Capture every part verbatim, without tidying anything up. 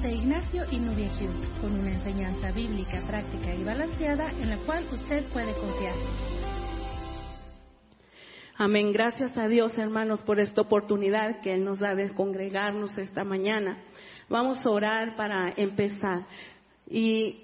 de Ignacio y Nubia Hughes, con una enseñanza bíblica, práctica y balanceada en la cual usted puede confiar. Amén. Gracias a Dios, hermanos, por esta oportunidad que Él nos da de congregarnos esta mañana. Vamos a orar para empezar. Y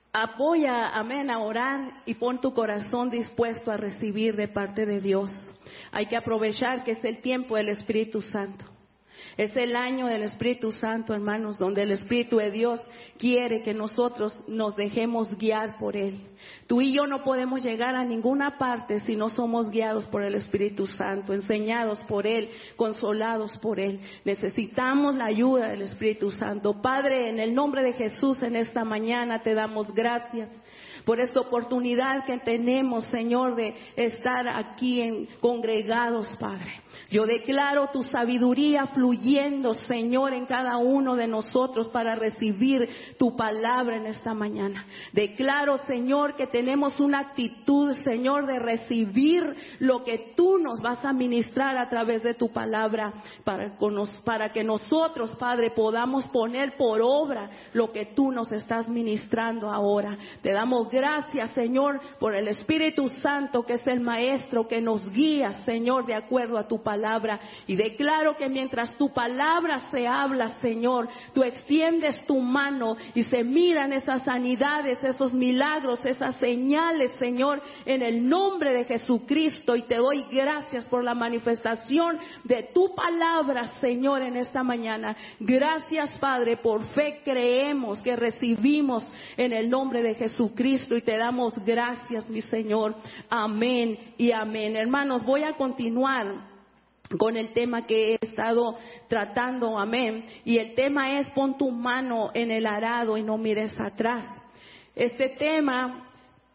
apoya, amén, a orar y pon tu corazón dispuesto a recibir de parte de Dios. Hay que aprovechar que es el tiempo del Espíritu Santo. Es el año del Espíritu Santo, hermanos, donde el Espíritu de Dios quiere que nosotros nos dejemos guiar por Él. Tú y yo no podemos llegar a ninguna parte si no somos guiados por el Espíritu Santo, enseñados por Él, consolados por Él. Necesitamos la ayuda del Espíritu Santo. Padre, en el nombre de Jesús, en esta mañana te damos gracias por esta oportunidad que tenemos, Señor, de estar aquí en, congregados, Padre. Yo declaro tu sabiduría fluyendo, Señor, en cada uno de nosotros para recibir tu palabra en esta mañana. Declaro, Señor, que tenemos una actitud, Señor, de recibir lo que tú nos vas a ministrar a través de tu palabra para, para que nosotros, Padre, podamos poner por obra lo que tú nos estás ministrando ahora. Te damos gracias, Señor, por el Espíritu Santo, que es el Maestro que nos guía, Señor, de acuerdo a tu palabra. Y declaro que mientras tu palabra se habla, Señor, tú extiendes tu mano y se miran esas sanidades, esos milagros, esas señales, Señor, en el nombre de Jesucristo. Y te doy gracias por la manifestación de tu palabra, Señor, en esta mañana. Gracias, Padre, por fe creemos que recibimos en el nombre de Jesucristo y te damos gracias, mi Señor. Amén y amén. Hermanos, voy a continuar con el tema que he estado tratando, amén. Y el tema es: pon tu mano en el arado y no mires atrás. Este tema,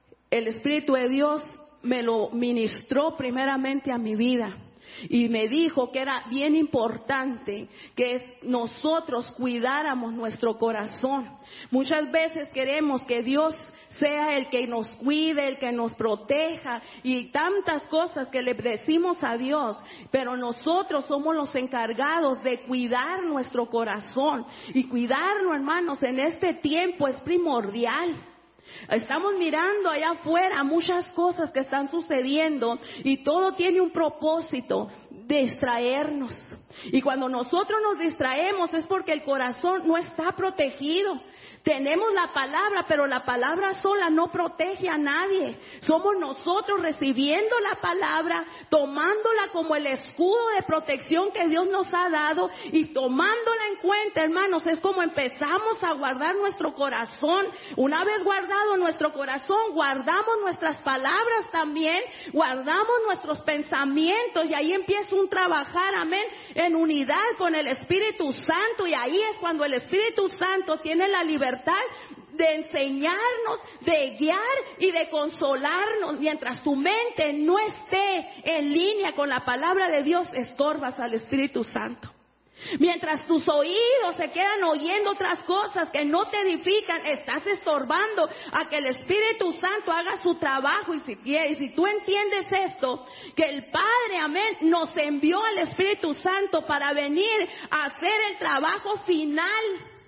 el Espíritu de Dios me lo ministró primeramente a mi vida. Y me dijo que era bien importante que nosotros cuidáramos nuestro corazón. Muchas veces queremos que Dios sea el que nos cuide, el que nos proteja y tantas cosas que le decimos a Dios, pero nosotros somos los encargados de cuidar nuestro corazón. Y cuidarlo, hermanos, en este tiempo es primordial. Estamos mirando allá afuera muchas cosas que están sucediendo y todo tiene un propósito: distraernos. Y cuando nosotros nos distraemos es porque el corazón no está protegido. Tenemos la palabra, pero la palabra sola no protege a nadie. Somos nosotros recibiendo la palabra, tomándola como el escudo de protección que Dios nos ha dado y tomándola en cuenta, hermanos. Es como empezamos a guardar nuestro corazón. Una vez guardado nuestro corazón, guardamos nuestras palabras también, guardamos nuestros pensamientos y ahí empieza un trabajar, amén, en unidad con el Espíritu Santo. Y ahí es cuando el Espíritu Santo tiene la libertad de enseñarnos, de guiar y de consolarnos. Mientras tu mente no esté en línea con la palabra de Dios, estorbas al Espíritu Santo. Mientras tus oídos se quedan oyendo otras cosas que no te edifican, estás estorbando a que el Espíritu Santo haga su trabajo. Y si quieres, si tú entiendes esto, que el Padre, amén, nos envió al Espíritu Santo para venir a hacer el trabajo final.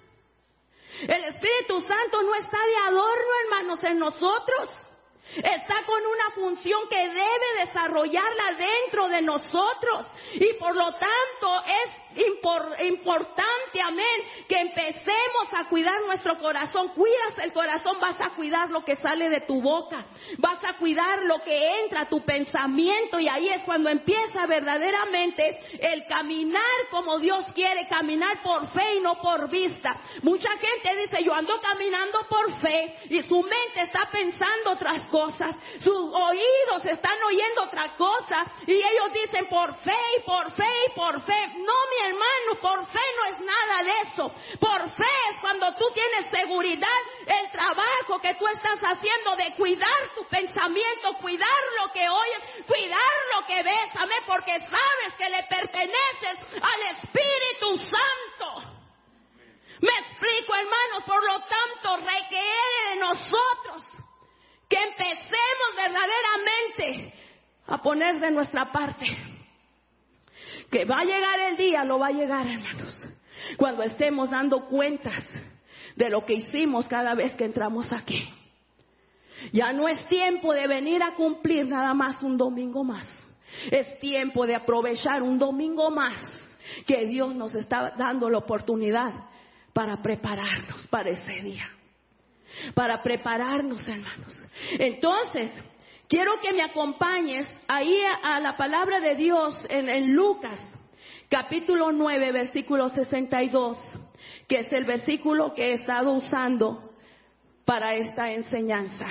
El Espíritu Santo no está de adorno, hermanos, en nosotros. Está con una función que debe desarrollarla dentro de nosotros. Y por lo tanto es impor, importante, amén, que empecemos a cuidar nuestro corazón. Cuidas el corazón, vas a cuidar lo que sale de tu boca. Vas a cuidar lo que entra a tu pensamiento. Y ahí es cuando empieza verdaderamente el caminar como Dios quiere, caminar por fe y no por vista. Mucha gente dice: yo ando caminando por fe, y su mente está pensando otras cosas. Cosas. Sus oídos están oyendo otra cosa y ellos dicen por fe y por fe y por fe. No, mi hermano, por fe no es nada de eso. Por fe es cuando tú tienes seguridad, el trabajo que tú estás haciendo de cuidar tu pensamiento, cuidar lo que oyes, cuidar lo que ves, amén, porque sabes que le perteneces al Espíritu Santo. Me explico, hermanos. Por lo tanto, requiere de nosotros que empecemos verdaderamente a poner de nuestra parte. Que va a llegar el día, lo va a llegar, hermanos, cuando estemos dando cuentas de lo que hicimos cada vez que entramos aquí. Ya no es tiempo de venir a cumplir nada más un domingo más. Es tiempo de aprovechar un domingo más que Dios nos está dando la oportunidad para prepararnos para ese día. Para prepararnos, hermanos. Entonces, quiero que me acompañes ahí a, a la palabra de Dios en, en Lucas, capítulo nueve, versículo sesenta y dos, que es el versículo que he estado usando para esta enseñanza.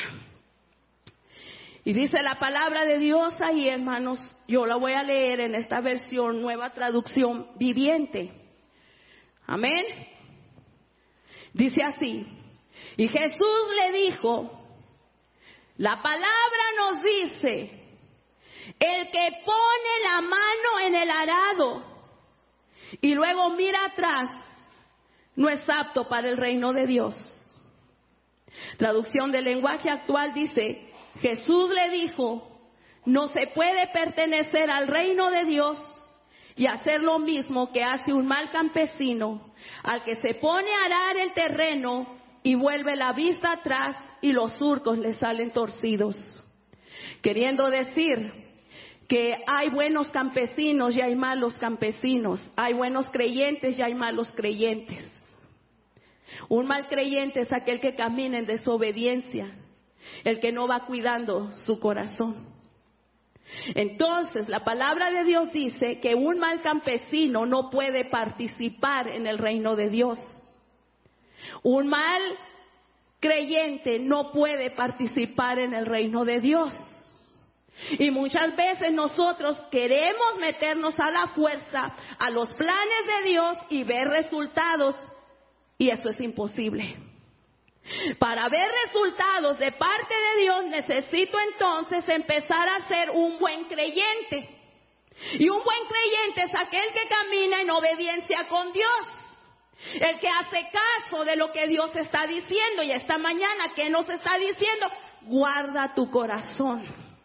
Y dice la palabra de Dios ahí, hermanos, yo la voy a leer en esta versión, nueva traducción viviente. Amén. Dice así: y Jesús le dijo, la palabra nos dice, el que pone la mano en el arado y luego mira atrás, no es apto para el reino de Dios. Traducción del lenguaje actual dice, Jesús le dijo, no se puede pertenecer al reino de Dios y hacer lo mismo que hace un mal campesino, al que se pone a arar el terreno y vuelve la vista atrás y los surcos le salen torcidos. Queriendo decir que hay buenos campesinos y hay malos campesinos, hay buenos creyentes y hay malos creyentes. Un mal creyente es aquel que camina en desobediencia, el que no va cuidando su corazón. Entonces, la palabra de Dios dice que un mal campesino no puede participar en el reino de Dios. Un mal creyente no puede participar en el reino de Dios. Y muchas veces nosotros queremos meternos a la fuerza a los planes de Dios y ver resultados, y eso es imposible. Para ver resultados de parte de Dios necesito entonces empezar a ser un buen creyente. Y un buen creyente es aquel que camina en obediencia con Dios, el que hace caso de lo que Dios está diciendo. Y esta mañana, ¿qué nos está diciendo? Guarda tu corazón.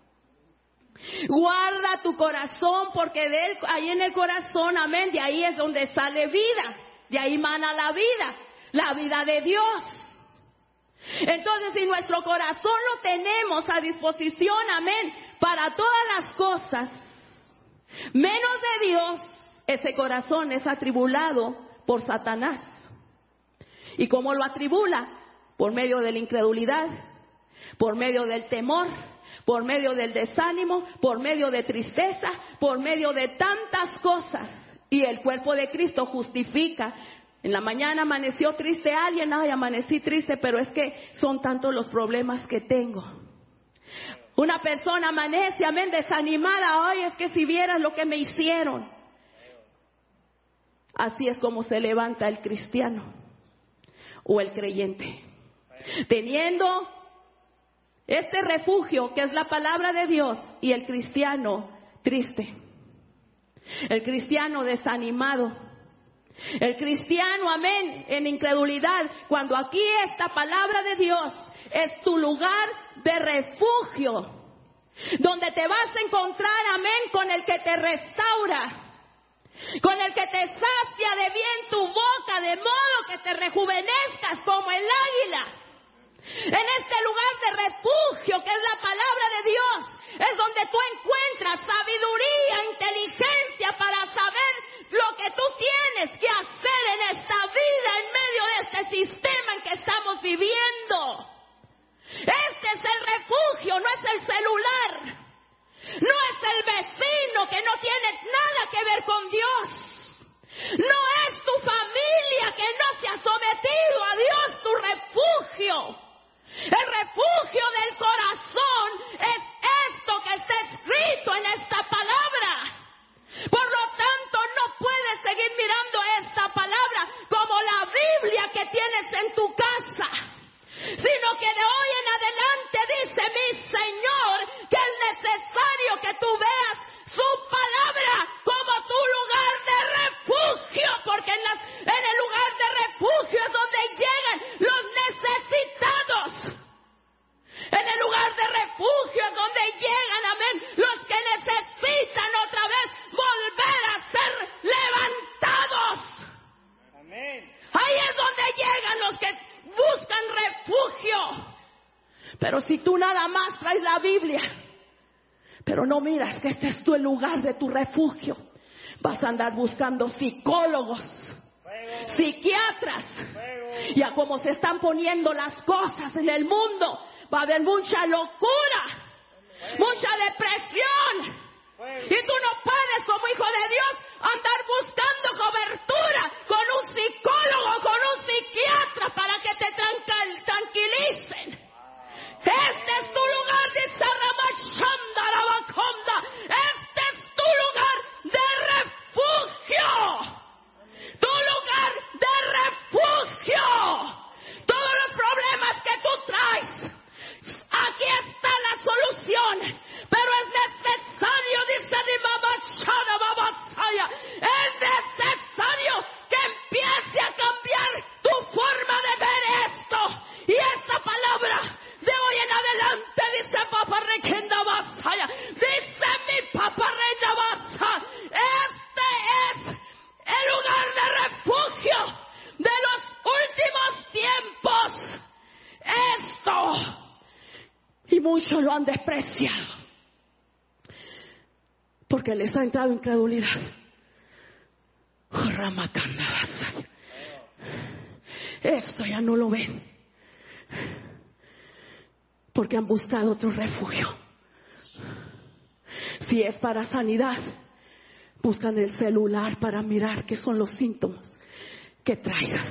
Guarda tu corazón, porque de él, ahí en el corazón, amén, de ahí es donde sale vida, de ahí mana la vida, la vida de Dios. Entonces, si nuestro corazón lo tenemos a disposición, amén, para todas las cosas, menos de Dios, ese corazón es atribulado por Satanás. ¿Y cómo lo atribula? Por medio de la incredulidad, por medio del temor, por medio del desánimo, por medio de tristeza, por medio de tantas cosas. Y el cuerpo de Cristo justifica. En la mañana amaneció triste alguien, ay, amanecí triste, pero es que son tantos los problemas que tengo. Una persona amanece, amén, desanimada, ay, es que si vieras lo que me hicieron. Así es como se levanta el cristiano o el creyente, teniendo este refugio que es la palabra de Dios, y el cristiano triste, el cristiano desanimado, el cristiano, amén, en incredulidad, cuando aquí esta palabra de Dios es tu lugar de refugio, donde te vas a encontrar, amén, con el que te restaura, con el que te sacia de bien tu boca, de modo que te rejuvenezcas como el águila. En este lugar de refugio que es la palabra de Dios, es donde tú encuentras sabiduría, inteligencia para saber lo que tú tienes que hacer en esta vida, en medio de este sistema en que estamos viviendo. Este es el refugio, no es el celular, no es el vecino que no tiene nada que ver con Dios, no es tu familia que no se ha sometido a Dios, tu refugio. El refugio del corazón es esto que está escrito en esta palabra. Por lo tanto, no puedes seguir mirando esta palabra como la Biblia que tienes en tu casa, sino que de hoy en adelante dice mi Señor que es necesario que tú veas su palabra como tu lugar de refugio, porque en, las, en el lugar de refugio es donde llegan los necesitados. En el lugar de refugio es donde llegan, amén, los que necesitan otra vez volver a ser levantados. Amén. Pero si tú nada más traes la Biblia, pero no miras que este es tu lugar de tu refugio, vas a andar buscando psicólogos, psiquiatras. Y a como se están poniendo las cosas en el mundo, va a haber mucha locura, mucha depresión. Y tú no puedes, como hijo de Dios, andar buscando cobertura con un psicólogo, con un psiquiatra para que te tranquil- tranquilicen. Este es tu lugar, dice Ramachanda Rabaconda. Este es tu lugar de refugio. Tu lugar de refugio. Todos los problemas que tú traes, aquí está la solución. Pero es necesario, dice mi mamá Shana Babasaya, es necesario que empiece a cambiar tu forma de ver esto. Y esta palabra de hoy en adelante, dice Papa Requenda Basaya, dice mi Papa Reina Basa, este es el lugar de refugio de los últimos tiempos. Esto, y muchos lo han despreciado porque les ha entrado incredulidad. Oh, Ramakanda Basaya, esto ya no lo ven porque han buscado otro refugio. Si es para sanidad, buscan el celular para mirar qué son los síntomas que traigas.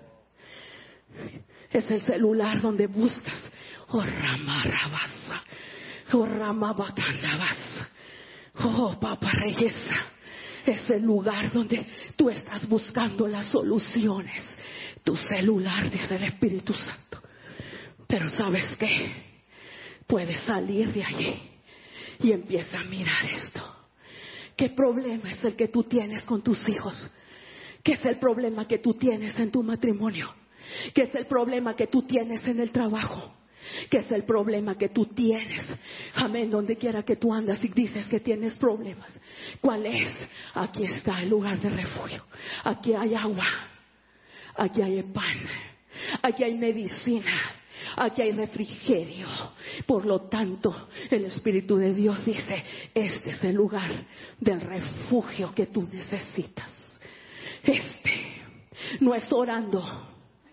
Es el celular donde buscas. Oh, Ramarabasa, oh, Ramabacandabasa, oh, Papa Reyesa. Es el lugar donde tú estás buscando las soluciones. Tu celular, dice el Espíritu Santo. Pero ¿sabes qué? Puedes salir de allí y empieza a mirar esto. ¿Qué problema es el que tú tienes con tus hijos? ¿Qué es el problema que tú tienes en tu matrimonio? ¿Qué es el problema que tú tienes en el trabajo? ¿Qué es el problema que tú tienes? Amén, donde quiera que tú andas y dices que tienes problemas. ¿Cuál es? Aquí está el lugar de refugio. Aquí hay agua. Aquí hay pan. Aquí hay medicina. Aquí hay refrigerio. Por lo tanto, el Espíritu de Dios dice, este es el lugar del refugio que tú necesitas. Este no es orando.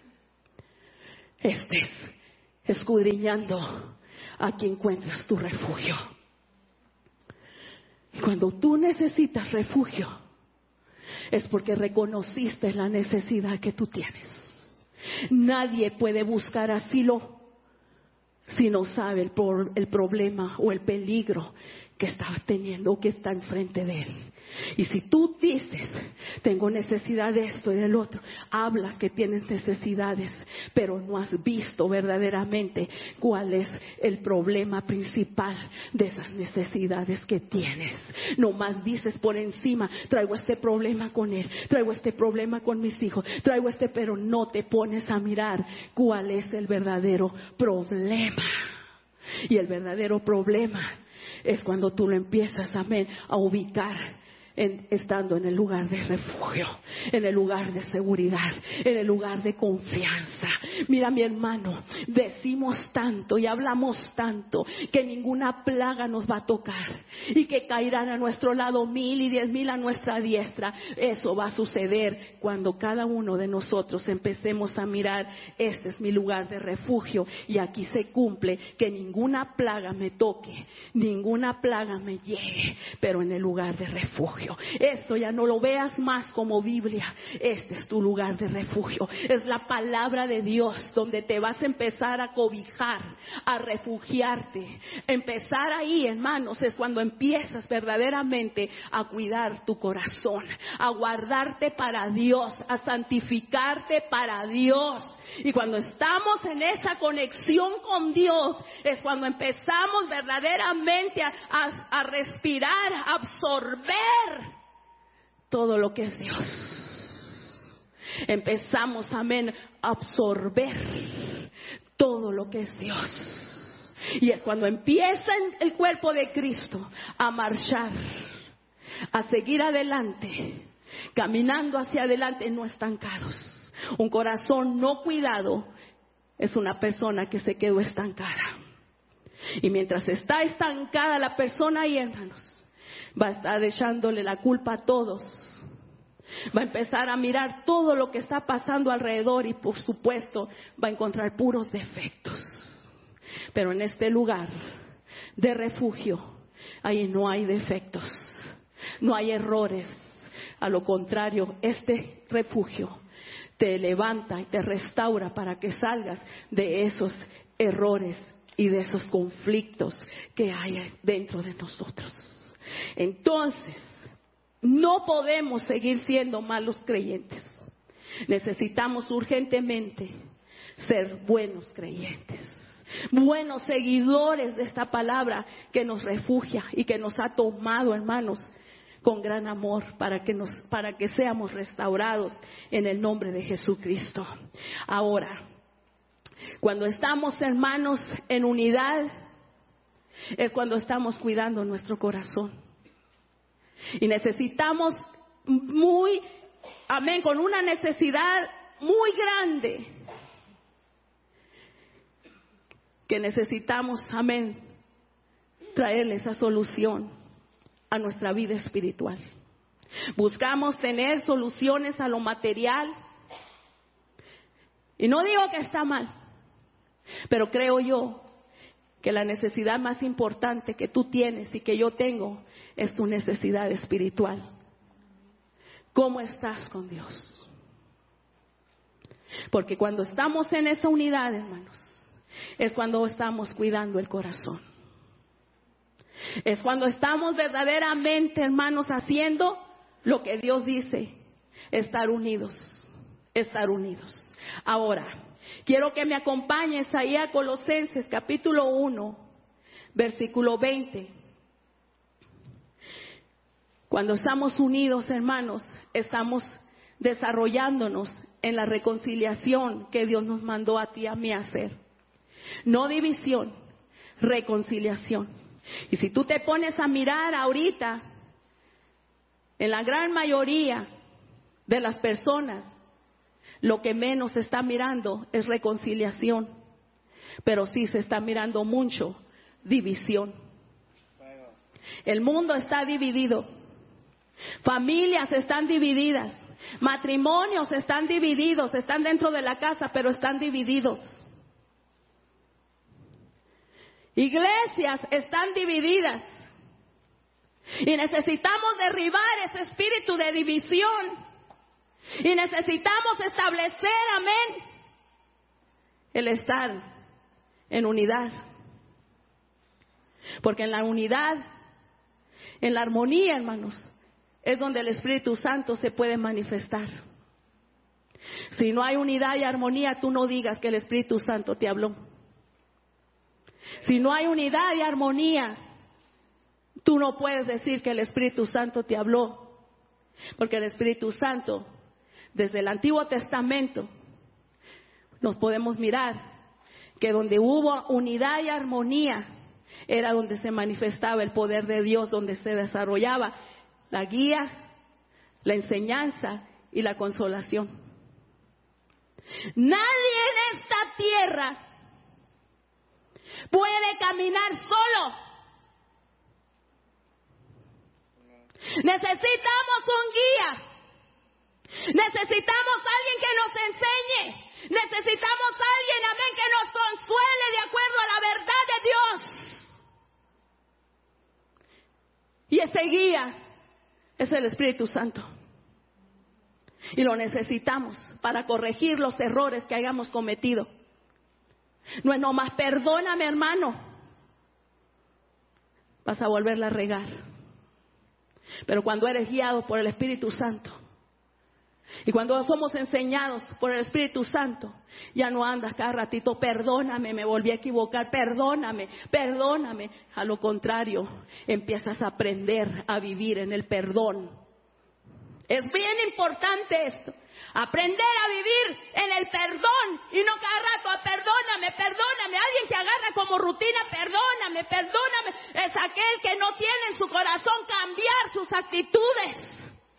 Este es escudriñando. Aquí encuentras tu refugio. Y cuando tú necesitas refugio, es porque reconociste la necesidad que tú tienes. Nadie puede buscar asilo si no sabe el, por, el problema o el peligro que está teniendo o que está enfrente de él. Y si tú dices, tengo necesidad de esto y del otro, hablas que tienes necesidades, pero no has visto verdaderamente cuál es el problema principal de esas necesidades que tienes. Nomás dices por encima, traigo este problema con él, traigo este problema con mis hijos, traigo este, pero no te pones a mirar cuál es el verdadero problema. Y el verdadero problema es cuando tú lo empiezas, amén, a ubicar. En, estando en el lugar de refugio, en el lugar de seguridad, en el lugar de confianza. Mira, mi hermano, decimos tanto y hablamos tanto que ninguna plaga nos va a tocar y que caerán a nuestro lado mil y diez mil a nuestra diestra. Eso va a suceder cuando cada uno de nosotros empecemos a mirar, este es mi lugar de refugio y aquí se cumple que ninguna plaga me toque, ninguna plaga me llegue, pero en el lugar de refugio. Esto ya no lo veas más como Biblia. Este es tu lugar de refugio. Es la palabra de Dios donde te vas a empezar a cobijar, a refugiarte. Empezar ahí, hermanos, es cuando empiezas verdaderamente a cuidar tu corazón, a guardarte para Dios, a santificarte para Dios. Y cuando estamos en esa conexión con Dios, es cuando empezamos verdaderamente a, a, a respirar, a absorber todo lo que es Dios. Empezamos, amén, a absorber todo lo que es Dios. Y es cuando empieza el cuerpo de Cristo a marchar, a seguir adelante, caminando hacia adelante, no estancados. Un corazón no cuidado es una persona que se quedó estancada. Y mientras está estancada la persona ahí, hermanos, va a estar echándole la culpa a todos. Va a empezar a mirar todo lo que está pasando alrededor y por supuesto va a encontrar puros defectos. Pero en este lugar de refugio, ahí no hay defectos, no hay errores. A lo contrario, este refugio te levanta y te restaura para que salgas de esos errores y de esos conflictos que hay dentro de nosotros. Entonces, no podemos seguir siendo malos creyentes. Necesitamos urgentemente ser buenos creyentes, buenos seguidores de esta palabra que nos refugia y que nos ha tomado, hermanos, con gran amor para que nos, para que seamos restaurados en el nombre de Jesucristo. Ahora, cuando estamos, hermanos, en unidad, es cuando estamos cuidando nuestro corazón. Y necesitamos muy, amén, con una necesidad muy grande, que necesitamos, amén, traerle esa solución a nuestra vida espiritual. Buscamos tener soluciones a lo material. Y no digo que está mal, pero creo yo que la necesidad más importante que tú tienes y que yo tengo es tu necesidad espiritual. ¿Cómo estás con Dios? Porque cuando estamos en esa unidad, hermanos, es cuando estamos cuidando el corazón. Es cuando estamos verdaderamente, hermanos, haciendo lo que Dios dice, estar unidos, estar unidos. Ahora, quiero que me acompañes ahí a Colosenses capítulo uno, versículo veinte. Cuando estamos unidos, hermanos, estamos desarrollándonos en la reconciliación que Dios nos mandó a ti y a mí a hacer. No división, reconciliación. Y si tú te pones a mirar ahorita, en la gran mayoría de las personas, lo que menos se está mirando es reconciliación, pero sí se está mirando mucho división. El mundo está dividido, familias están divididas, matrimonios están divididos, están dentro de la casa, pero están divididos. Iglesias están divididas y necesitamos derribar ese espíritu de división. Y necesitamos establecer, amén, el estar en unidad. Porque en la unidad, en la armonía, hermanos, es donde el Espíritu Santo se puede manifestar. Si no hay unidad y armonía, tú no digas que el Espíritu Santo te habló. Si no hay unidad y armonía, tú no puedes decir que el Espíritu Santo te habló. Porque el Espíritu Santo, desde el Antiguo Testamento, nos podemos mirar que donde hubo unidad y armonía, era donde se manifestaba el poder de Dios, donde se desarrollaba la guía, la enseñanza y la consolación. Nadie en esta tierra puede caminar solo. Necesitamos un guía. Necesitamos alguien que nos enseñe. Necesitamos alguien, amén, que nos consuele de acuerdo a la verdad de Dios. Y ese guía es el Espíritu Santo. Y lo necesitamos para corregir los errores que hayamos cometido. No es nomás, perdóname, hermano. Vas a volverla a regar. Pero cuando eres guiado por el Espíritu Santo, y cuando somos enseñados por el Espíritu Santo, ya no andas cada ratito, perdóname, me volví a equivocar, perdóname, perdóname. A lo contrario, empiezas a aprender a vivir en el perdón. Es bien importante esto, aprender a vivir en el perdón y no cada rato a perdóname, perdóname. Alguien que agarra como rutina, perdóname, perdóname, es aquel que no tiene en su corazón cambiar sus actitudes.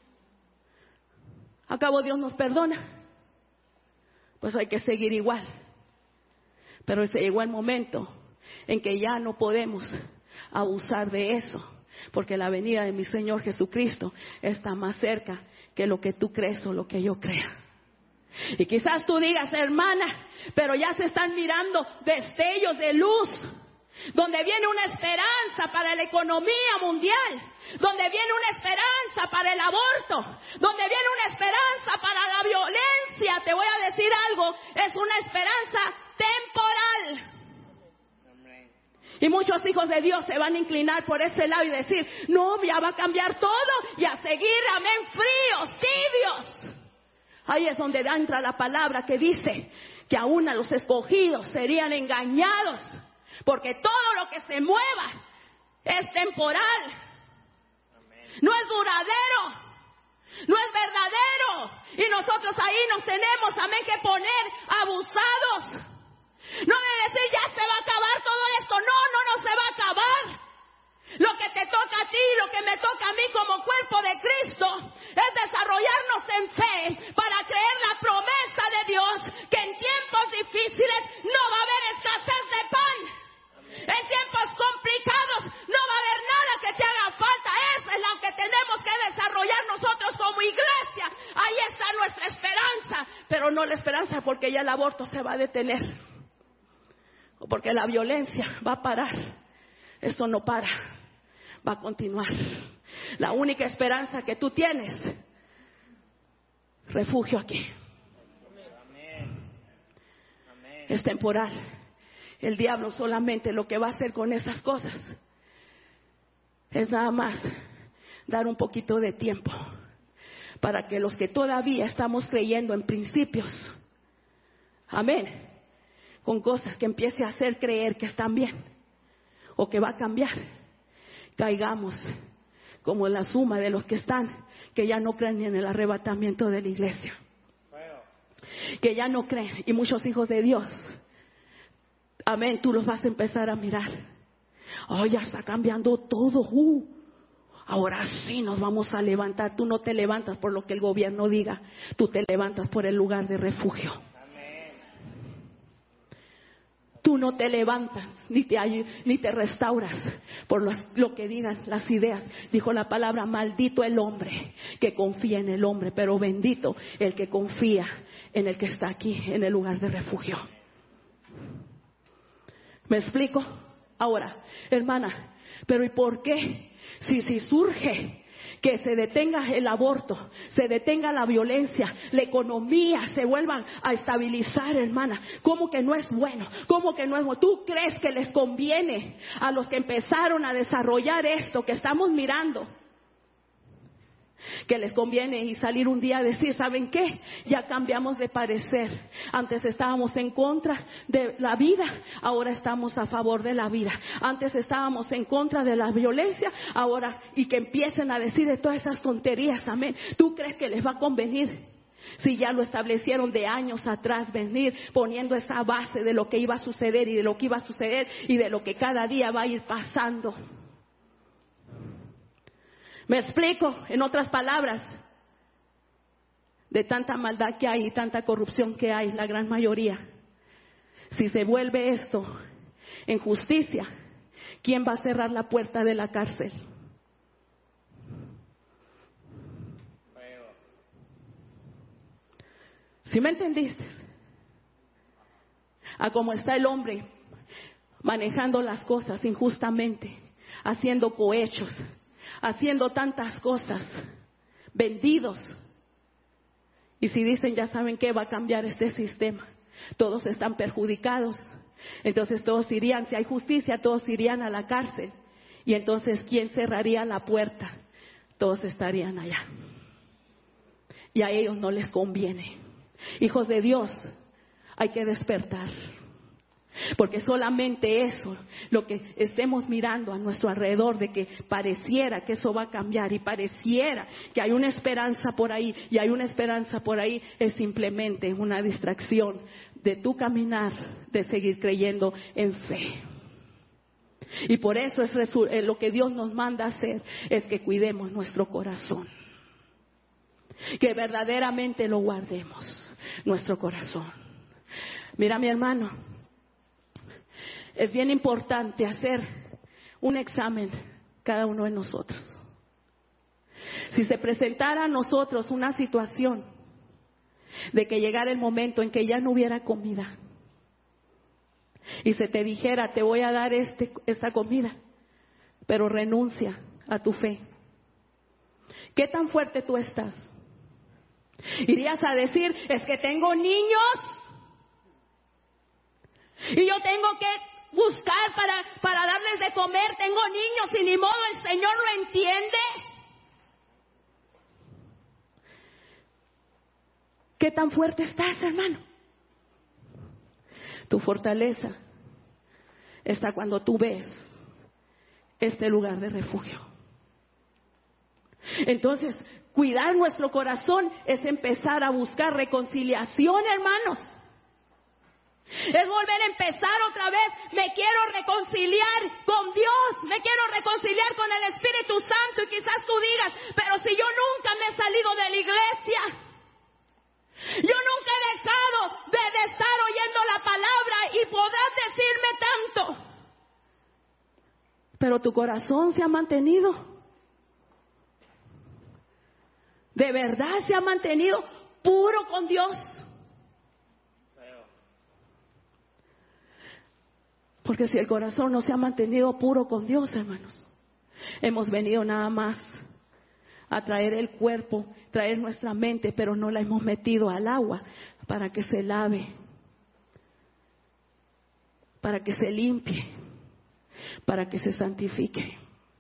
¿Acabo Dios nos perdona? Pues hay que seguir igual. Pero se llegó el momento en que ya no podemos abusar de eso, porque la venida de mi Señor Jesucristo está más cerca que lo que tú crees o lo que yo crea. Y quizás tú digas, hermana, pero ya se están mirando destellos de luz, donde viene una esperanza para la economía mundial, donde viene una esperanza para el aborto, donde viene una esperanza para la violencia. Te voy a decir algo, es una esperanza temporal. Y muchos hijos de Dios se van a inclinar por ese lado y decir, no, ya va a cambiar todo y a seguir, amén, fríos, tibios. Ahí es donde entra la palabra que dice que aún a los escogidos serían engañados, porque todo lo que se mueva es temporal. No es duradero, no es verdadero. Y nosotros ahí nos tenemos, amén, que poner abusados. No de decir, ya se va a acabar todo esto. No, no, no se va a acabar. Lo que te toca a ti, lo que me toca a mí como cuerpo de Cristo, es desarrollarnos en fe para creer la promesa de Dios, que en tiempos difíciles no va a haber escasez de pan. En tiempos complicados no va a haber nada que te haga falta. Eso es lo que tenemos que desarrollar nosotros como iglesia. Ahí está nuestra esperanza, pero no la esperanza porque ya el aborto se va a detener, o porque la violencia va a parar. Esto no para, va a continuar. La única esperanza que tú tienes, refugio aquí. Es temporal. El diablo solamente lo que va a hacer con esas cosas es nada más dar un poquito de tiempo para que los que todavía estamos creyendo en principios, amén, con cosas que empiece a hacer creer que están bien o que va a cambiar, caigamos como la suma de los que están, que ya no creen ni en el arrebatamiento de la iglesia, que ya no creen. Y muchos hijos de Dios, amén, tú los vas a empezar a mirar. Oh, ya está cambiando todo. Uh, ahora sí nos vamos a levantar. Tú no te levantas por lo que el gobierno diga, tú te levantas por el lugar de refugio. Tú no te levantas ni te, ni te restauras por lo, lo que digan las ideas. Dijo la palabra, maldito el hombre que confía en el hombre, pero bendito el que confía en el que está aquí, en el lugar de refugio. ¿Me explico? Ahora, hermana, pero ¿y por qué? Si, si surge que se detenga el aborto, se detenga la violencia, la economía se vuelva a estabilizar, hermana, ¿cómo que no es bueno? ¿Cómo que no es bueno? ¿Tú crees que les conviene a los que empezaron a desarrollar esto que estamos mirando? Que les conviene y salir un día a decir, ¿saben qué? Ya cambiamos de parecer. Antes estábamos en contra de la vida, ahora estamos a favor de la vida. Antes estábamos en contra de la violencia, ahora, y que empiecen a decir de todas esas tonterías, amén. ¿Tú crees que les va a convenir? Si ya lo establecieron de años atrás, venir poniendo esa base de lo que iba a suceder y de lo que iba a suceder y de lo que cada día va a ir pasando. ¿Me explico? En otras palabras, de tanta maldad que hay y tanta corrupción que hay, la gran mayoría, si se vuelve esto en justicia, ¿quién va a cerrar la puerta de la cárcel? ¿Sí me entendiste? A cómo está el hombre manejando las cosas injustamente, haciendo cohechos, haciendo tantas cosas, vendidos. Y si dicen, ya saben que va a cambiar este sistema, todos están perjudicados. Entonces todos irían, si hay justicia, todos irían a la cárcel. Y entonces, ¿quién cerraría la puerta? Todos estarían allá. Y a ellos no les conviene. Hijos de Dios, hay que despertar. Porque solamente eso, lo que estemos mirando a nuestro alrededor, de que pareciera que eso va a cambiar y pareciera que hay una esperanza por ahí y hay una esperanza por ahí, es simplemente una distracción de tu caminar, de seguir creyendo en fe. Y por eso es lo que Dios nos manda hacer, es que cuidemos nuestro corazón, que verdaderamente lo guardemos, nuestro corazón. Mira, mi hermano, es bien importante hacer un examen cada uno de nosotros. Si se presentara a nosotros una situación de que llegara el momento en que ya no hubiera comida y se te dijera, te voy a dar este, esta comida, pero renuncia a tu fe, ¿qué tan fuerte tú estás? ¿Irías a decir, es que tengo niños y yo tengo que buscar para, para darles de comer, tengo niños y ni modo el Señor lo entiende? ¿Qué tan fuerte estás, hermano? Tu fortaleza está cuando tú ves este lugar de refugio. Entonces, cuidar nuestro corazón es empezar a buscar reconciliación, hermanos. Es volver a empezar otra vez. Me quiero reconciliar con Dios, me quiero reconciliar con el Espíritu Santo. Y quizás tú digas, pero si yo nunca me he salido de la iglesia, yo nunca he dejado de, de estar oyendo la palabra, y podrás decirme tanto, pero tu corazón se ha mantenido, de verdad se ha mantenido puro con Dios. Porque si el corazón no se ha mantenido puro con Dios, hermanos, hemos venido nada más a traer el cuerpo, traer nuestra mente, pero no la hemos metido al agua para que se lave, para que se limpie, para que se santifique.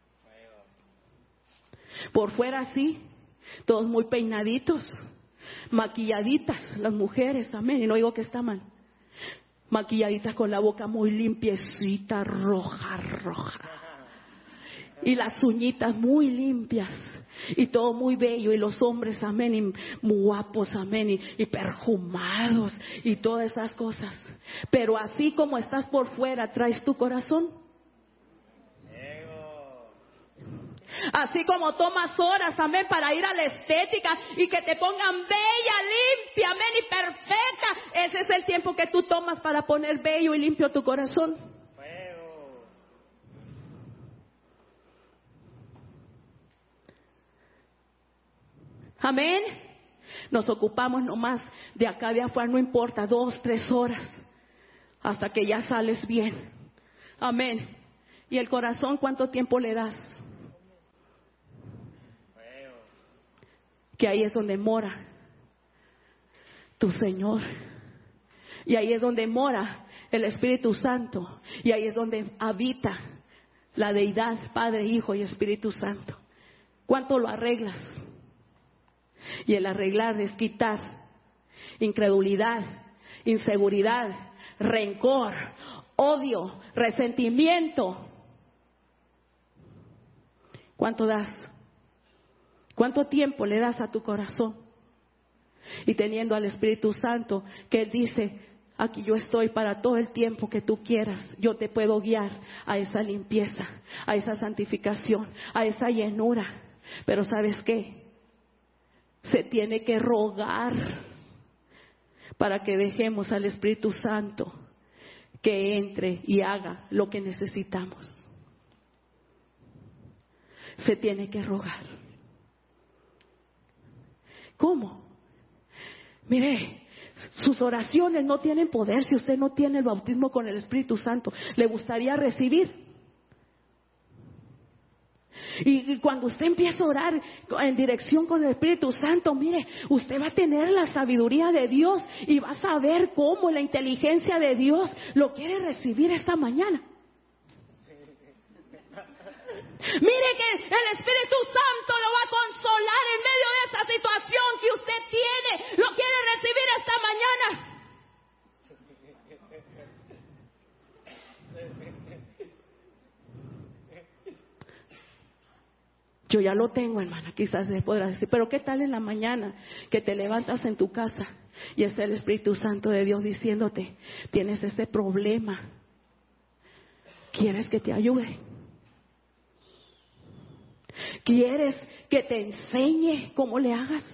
Por fuera sí, todos muy peinaditos, maquilladitas las mujeres, amén, y no digo que está mal, maquilladitas con la boca muy limpiecita, roja, roja, y las uñitas muy limpias, y todo muy bello, y los hombres, amén, y muy guapos, amén, y, y perfumados, y todas esas cosas. Pero así como estás por fuera, traes tu corazón. Así como tomas horas, amén, para ir a la estética y que te pongan bella, limpia, amén, y perfecta, ese es el tiempo que tú tomas para poner bello y limpio tu corazón. Amén. Nos ocupamos nomás de acá, de afuera, no importa, dos, tres horas, hasta que ya sales bien. Amén. ¿Y el corazón cuánto tiempo le das? Que ahí es donde mora tu Señor. Y ahí es donde mora el Espíritu Santo. Y ahí es donde habita la deidad, Padre, Hijo y Espíritu Santo. ¿Cuánto lo arreglas? Y el arreglar es quitar incredulidad, inseguridad, rencor, odio, resentimiento. ¿Cuánto das? ¿Cuánto tiempo le das a tu corazón? Y teniendo al Espíritu Santo, que Él dice, aquí yo estoy para todo el tiempo que tú quieras. Yo te puedo guiar a esa limpieza, a esa santificación, a esa llenura. Pero ¿sabes qué? Se tiene que rogar para que dejemos al Espíritu Santo que entre y haga lo que necesitamos. Se tiene que rogar. ¿Cómo? Mire, sus oraciones no tienen poder si usted no tiene el bautismo con el Espíritu Santo. ¿Le gustaría recibir? Y, y cuando usted empieza a orar en dirección con el Espíritu Santo, mire, usted va a tener la sabiduría de Dios y va a saber cómo la inteligencia de Dios lo quiere recibir esta mañana. Mire que el Espíritu Santo lo va a consolar en medio de esa situación que usted tiene. Lo quiere recibir esta mañana. Yo ya lo tengo, hermana, quizás le podrás decir, pero ¿qué tal en la mañana que te levantas en tu casa y está el Espíritu Santo de Dios diciéndote, tienes ese problema, ¿quieres que te ayude? ¿Quieres que te enseñe cómo le hagas?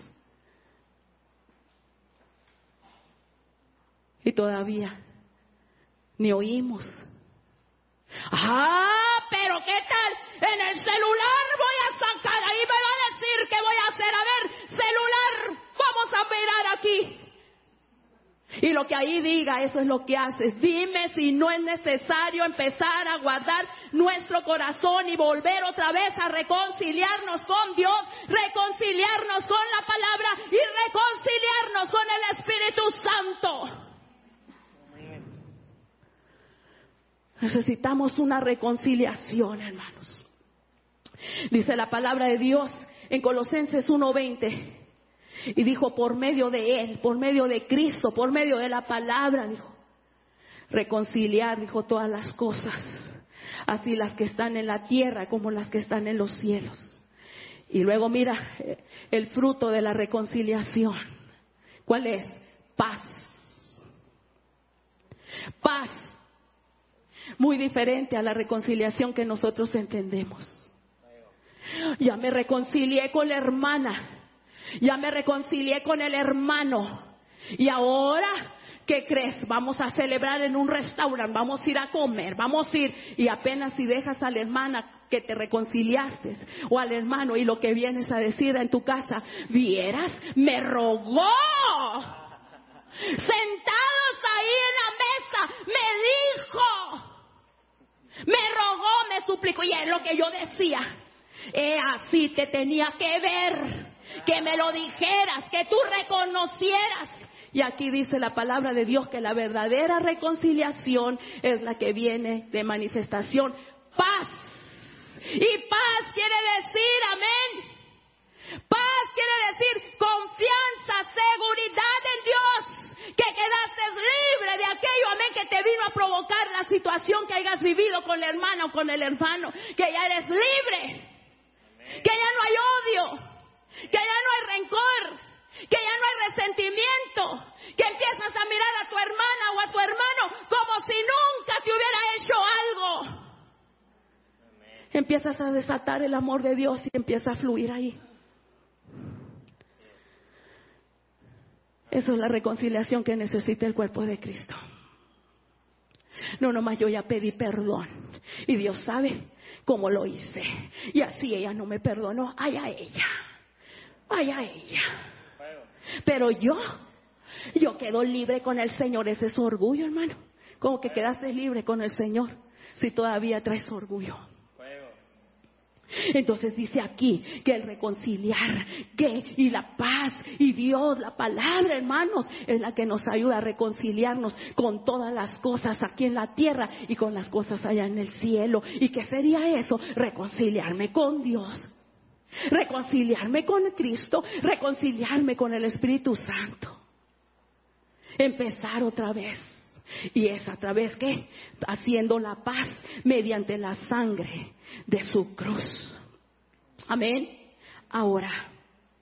Y todavía ni oímos Ah, pero ¿qué tal? En el celular voy a sacar, ahí me va a decir qué voy a hacer. A ver, celular, vamos a mirar aquí. Y lo que ahí diga, eso es lo que haces. Dime si no es necesario empezar a guardar nuestro corazón y volver otra vez a reconciliarnos con Dios, reconciliarnos con la palabra y reconciliarnos con el Espíritu Santo. Necesitamos una reconciliación, hermanos. Dice la palabra de Dios en Colosenses uno veinte. Y dijo, por medio de Él, por medio de Cristo, por medio de la palabra, dijo, reconciliar, dijo, todas las cosas, así las que están en la tierra como las que están en los cielos. Y luego mira el fruto de la reconciliación. ¿Cuál es? Paz. Paz. Muy diferente a la reconciliación que nosotros entendemos. Ya me reconcilié con la hermana. Ya me reconcilié con el hermano. Y ahora, ¿qué crees? Vamos a celebrar en un restaurante, vamos a ir a comer, vamos a ir. Y apenas si dejas a la hermana que te reconciliaste, o al hermano, y lo que vienes a decir en tu casa, vieras, me rogó. Sentados ahí en la mesa, me dijo, me rogó, me suplicó. Y es lo que yo decía, eh, así te tenía que ver. Que me lo dijeras, que tú reconocieras. Y aquí dice la palabra de Dios que la verdadera reconciliación es la que viene de manifestación. Paz. Y paz quiere decir, amén. Paz quiere decir confianza, seguridad en Dios. Que quedaste libre de aquello, amén, que te vino a provocar la situación que hayas vivido con la hermana o con el hermano. Que ya eres libre. Que ya no hay odio. Que ya no hay rencor, que ya no hay resentimiento, que empiezas a mirar a tu hermana o a tu hermano como si nunca te hubiera hecho algo. Amén. Empiezas a desatar el amor de Dios y empieza a fluir ahí. Eso es la reconciliación que necesita el cuerpo de Cristo. No, nomás yo ya pedí perdón y Dios sabe cómo lo hice. Y así ella no me perdonó, ay a ella. Ay, a ella. Pero yo, yo quedo libre con el Señor. Ese es orgullo, hermano. ¿Cómo que quedaste libre con el Señor si todavía traes orgullo? Entonces dice aquí que el reconciliar, que y la paz y Dios, la palabra, hermanos, es la que nos ayuda a reconciliarnos con todas las cosas aquí en la tierra y con las cosas allá en el cielo. ¿Y qué sería eso? Reconciliarme con Dios. Reconciliarme con Cristo, reconciliarme con el Espíritu Santo. Empezar otra vez. Y es a través que haciendo la paz mediante la sangre de su cruz. Amén. Ahora,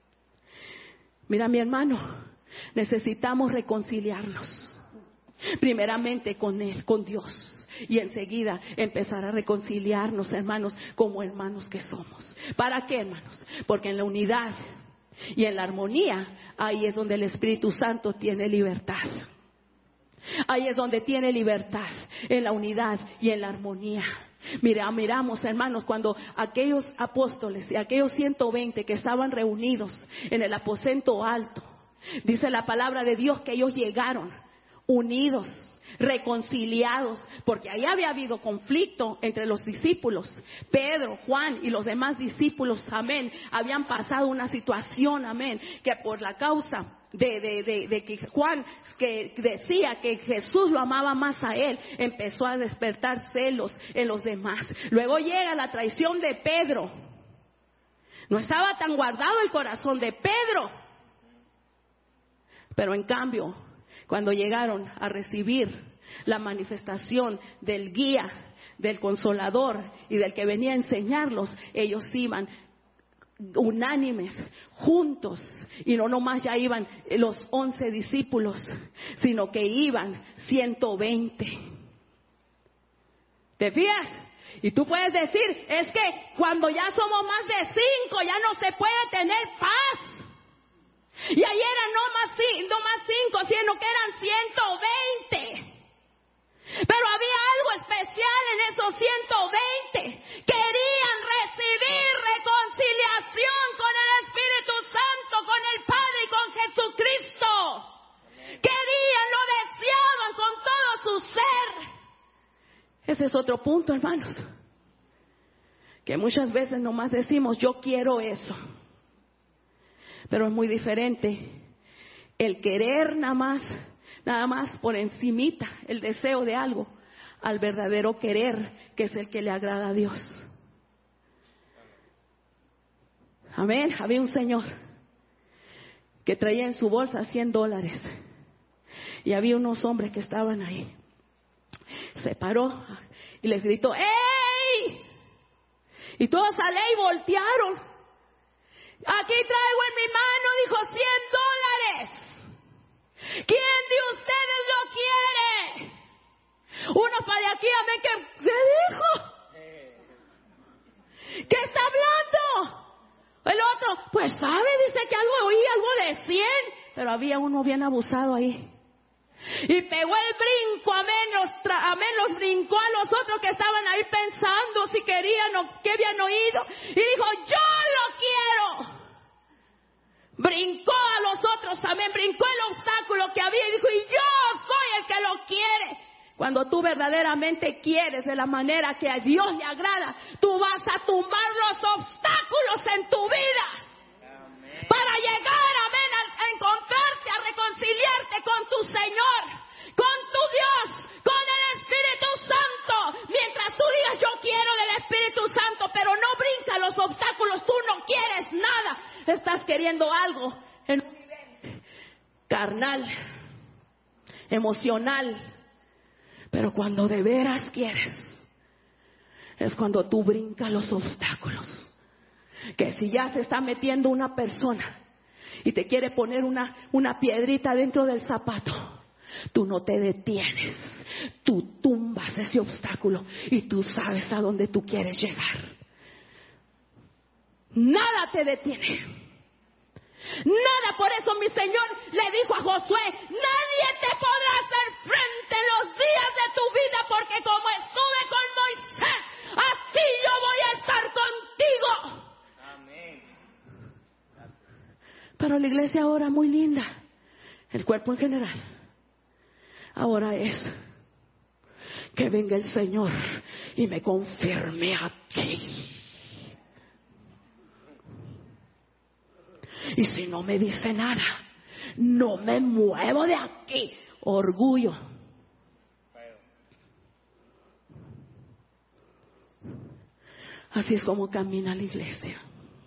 mira mi hermano, necesitamos reconciliarnos. Primeramente con Él, con Dios. Y enseguida empezar a reconciliarnos, hermanos, como hermanos que somos. ¿Para qué, hermanos? Porque en la unidad y en la armonía, ahí es donde el Espíritu Santo tiene libertad. Ahí es donde tiene libertad, en la unidad y en la armonía. Mira, miramos, hermanos, cuando aquellos apóstoles y aquellos ciento veinte que estaban reunidos en el aposento alto, dice la palabra de Dios que ellos llegaron unidos, reconciliados, porque ahí había habido conflicto entre los discípulos. Pedro, Juan y los demás discípulos, amén, habían pasado una situación, amén, que por la causa de, de, de, de que Juan, que decía que Jesús lo amaba más a él, empezó a despertar celos en los demás. Luego llega la traición de Pedro. No estaba tan guardado el corazón de Pedro, pero en cambio, cuando llegaron a recibir la manifestación del guía, del consolador y del que venía a enseñarlos, ellos iban unánimes, juntos, y no nomás ya iban los once discípulos, sino que iban ciento veinte. ¿Te fijas? Y tú puedes decir, es que cuando ya somos más de cinco, ya no se puede tener paz. Y ahí eran no más, no más cinco, sino que eran ciento veinte. Pero había algo especial en esos ese es otro punto, hermanos. Que muchas veces nomás decimos, yo quiero eso. Pero es muy diferente el querer nada más, nada más por encimita, el deseo de algo, al verdadero querer, que es el que le agrada a Dios. Amén. Había un señor que traía en su bolsa cien dólares. Y había unos hombres que estaban ahí. Se paró y les gritó, ¡ey! Y todos a ley voltearon. Aquí traigo en mi mano, dijo, cien dólares. ¿Quién de ustedes lo quiere? Uno para de aquí, amén, ¿qué, qué dijo? ¿Qué está hablando? El otro, pues sabe, dice que algo oí, algo de cien. Pero había uno bien abusado ahí. Y pegó el brinco, amén, los, tra- amén, los brincó a los otros que estaban ahí pensando si querían o qué habían oído. Y dijo, yo lo quiero. Brincó a los otros, amén, brincó el obstáculo que había y dijo, y yo soy el que lo quiere. Cuando tú verdaderamente quieres de la manera que a Dios le agrada, tú vas a tumbar los obstáculos en tu vida. Para llegar, amén, a, a encontrarte, a reconciliarte con tu Señor, con tu Dios, con el Espíritu Santo. Mientras tú digas, yo quiero del Espíritu Santo, pero no brinca los obstáculos, tú no quieres nada. Estás queriendo algo en un nivel carnal, emocional. Pero cuando de veras quieres, es cuando tú brincas los obstáculos. Que si ya se está metiendo una persona y te quiere poner una, una piedrita dentro del zapato, tú no te detienes. Tú tumbas ese obstáculo y tú sabes a dónde tú quieres llegar. Nada te detiene. Nada. Por eso mi Señor le dijo a Josué, nadie te podrá hacer frente en los días de tu vida, porque como estuve con Moisés, así yo voy a estar contigo. Amén. Pero la iglesia ahora muy linda, el cuerpo en general, ahora es que venga el Señor y me confirme aquí. Y si no me dice nada, no me muevo de aquí. Orgullo. Así es como camina la iglesia.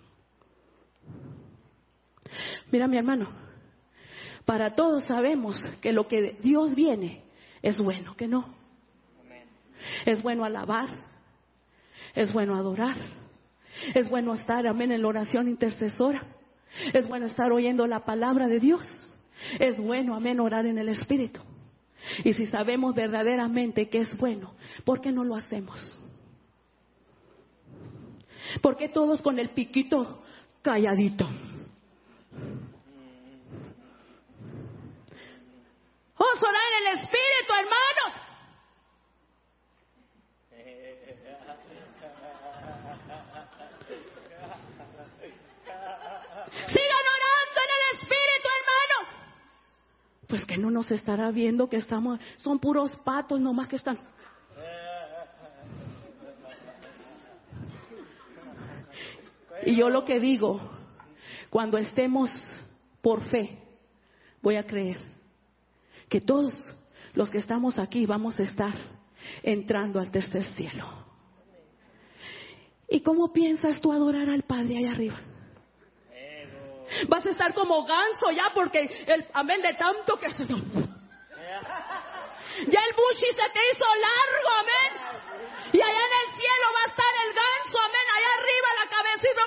Mira, mi hermano, para todos sabemos que lo que Dios viene es bueno, que no. Es bueno alabar, es bueno adorar, es bueno estar, amén, en la oración intercesora. Es bueno estar oyendo la palabra de Dios. Es bueno, amén, orar en el Espíritu. Y si sabemos verdaderamente que es bueno, ¿por qué no lo hacemos? ¿Por qué todos con el piquito calladito? Vamos a orar en el Espíritu, hermano. Sigan orando en el Espíritu, hermano. Pues que no nos estará viendo que estamos, son puros patos nomás que están. Y yo lo que digo, cuando estemos por fe, voy a creer que todos los que estamos aquí vamos a estar entrando al tercer cielo. ¿Y cómo piensas tú adorar al Padre allá arriba? Vas a estar como ganso ya, porque el amén de tanto que se... Ya el bushi se te hizo largo, amén. Y allá en el cielo va a estar el ganso, amén. Allá arriba la cabecita.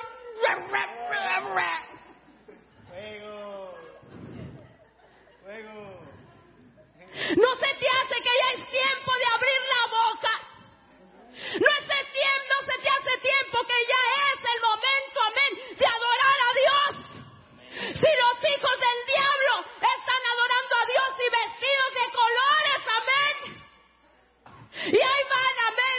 Fuego. Fuego. No se te hace que ya es tiempo de abrir la boca. No es tiempo, no se te hace tiempo que ya es el momento, amén, de adorar a Dios. Si los hijos del diablo están adorando a Dios y vestidos de colores, amén. Y ahí van, amén,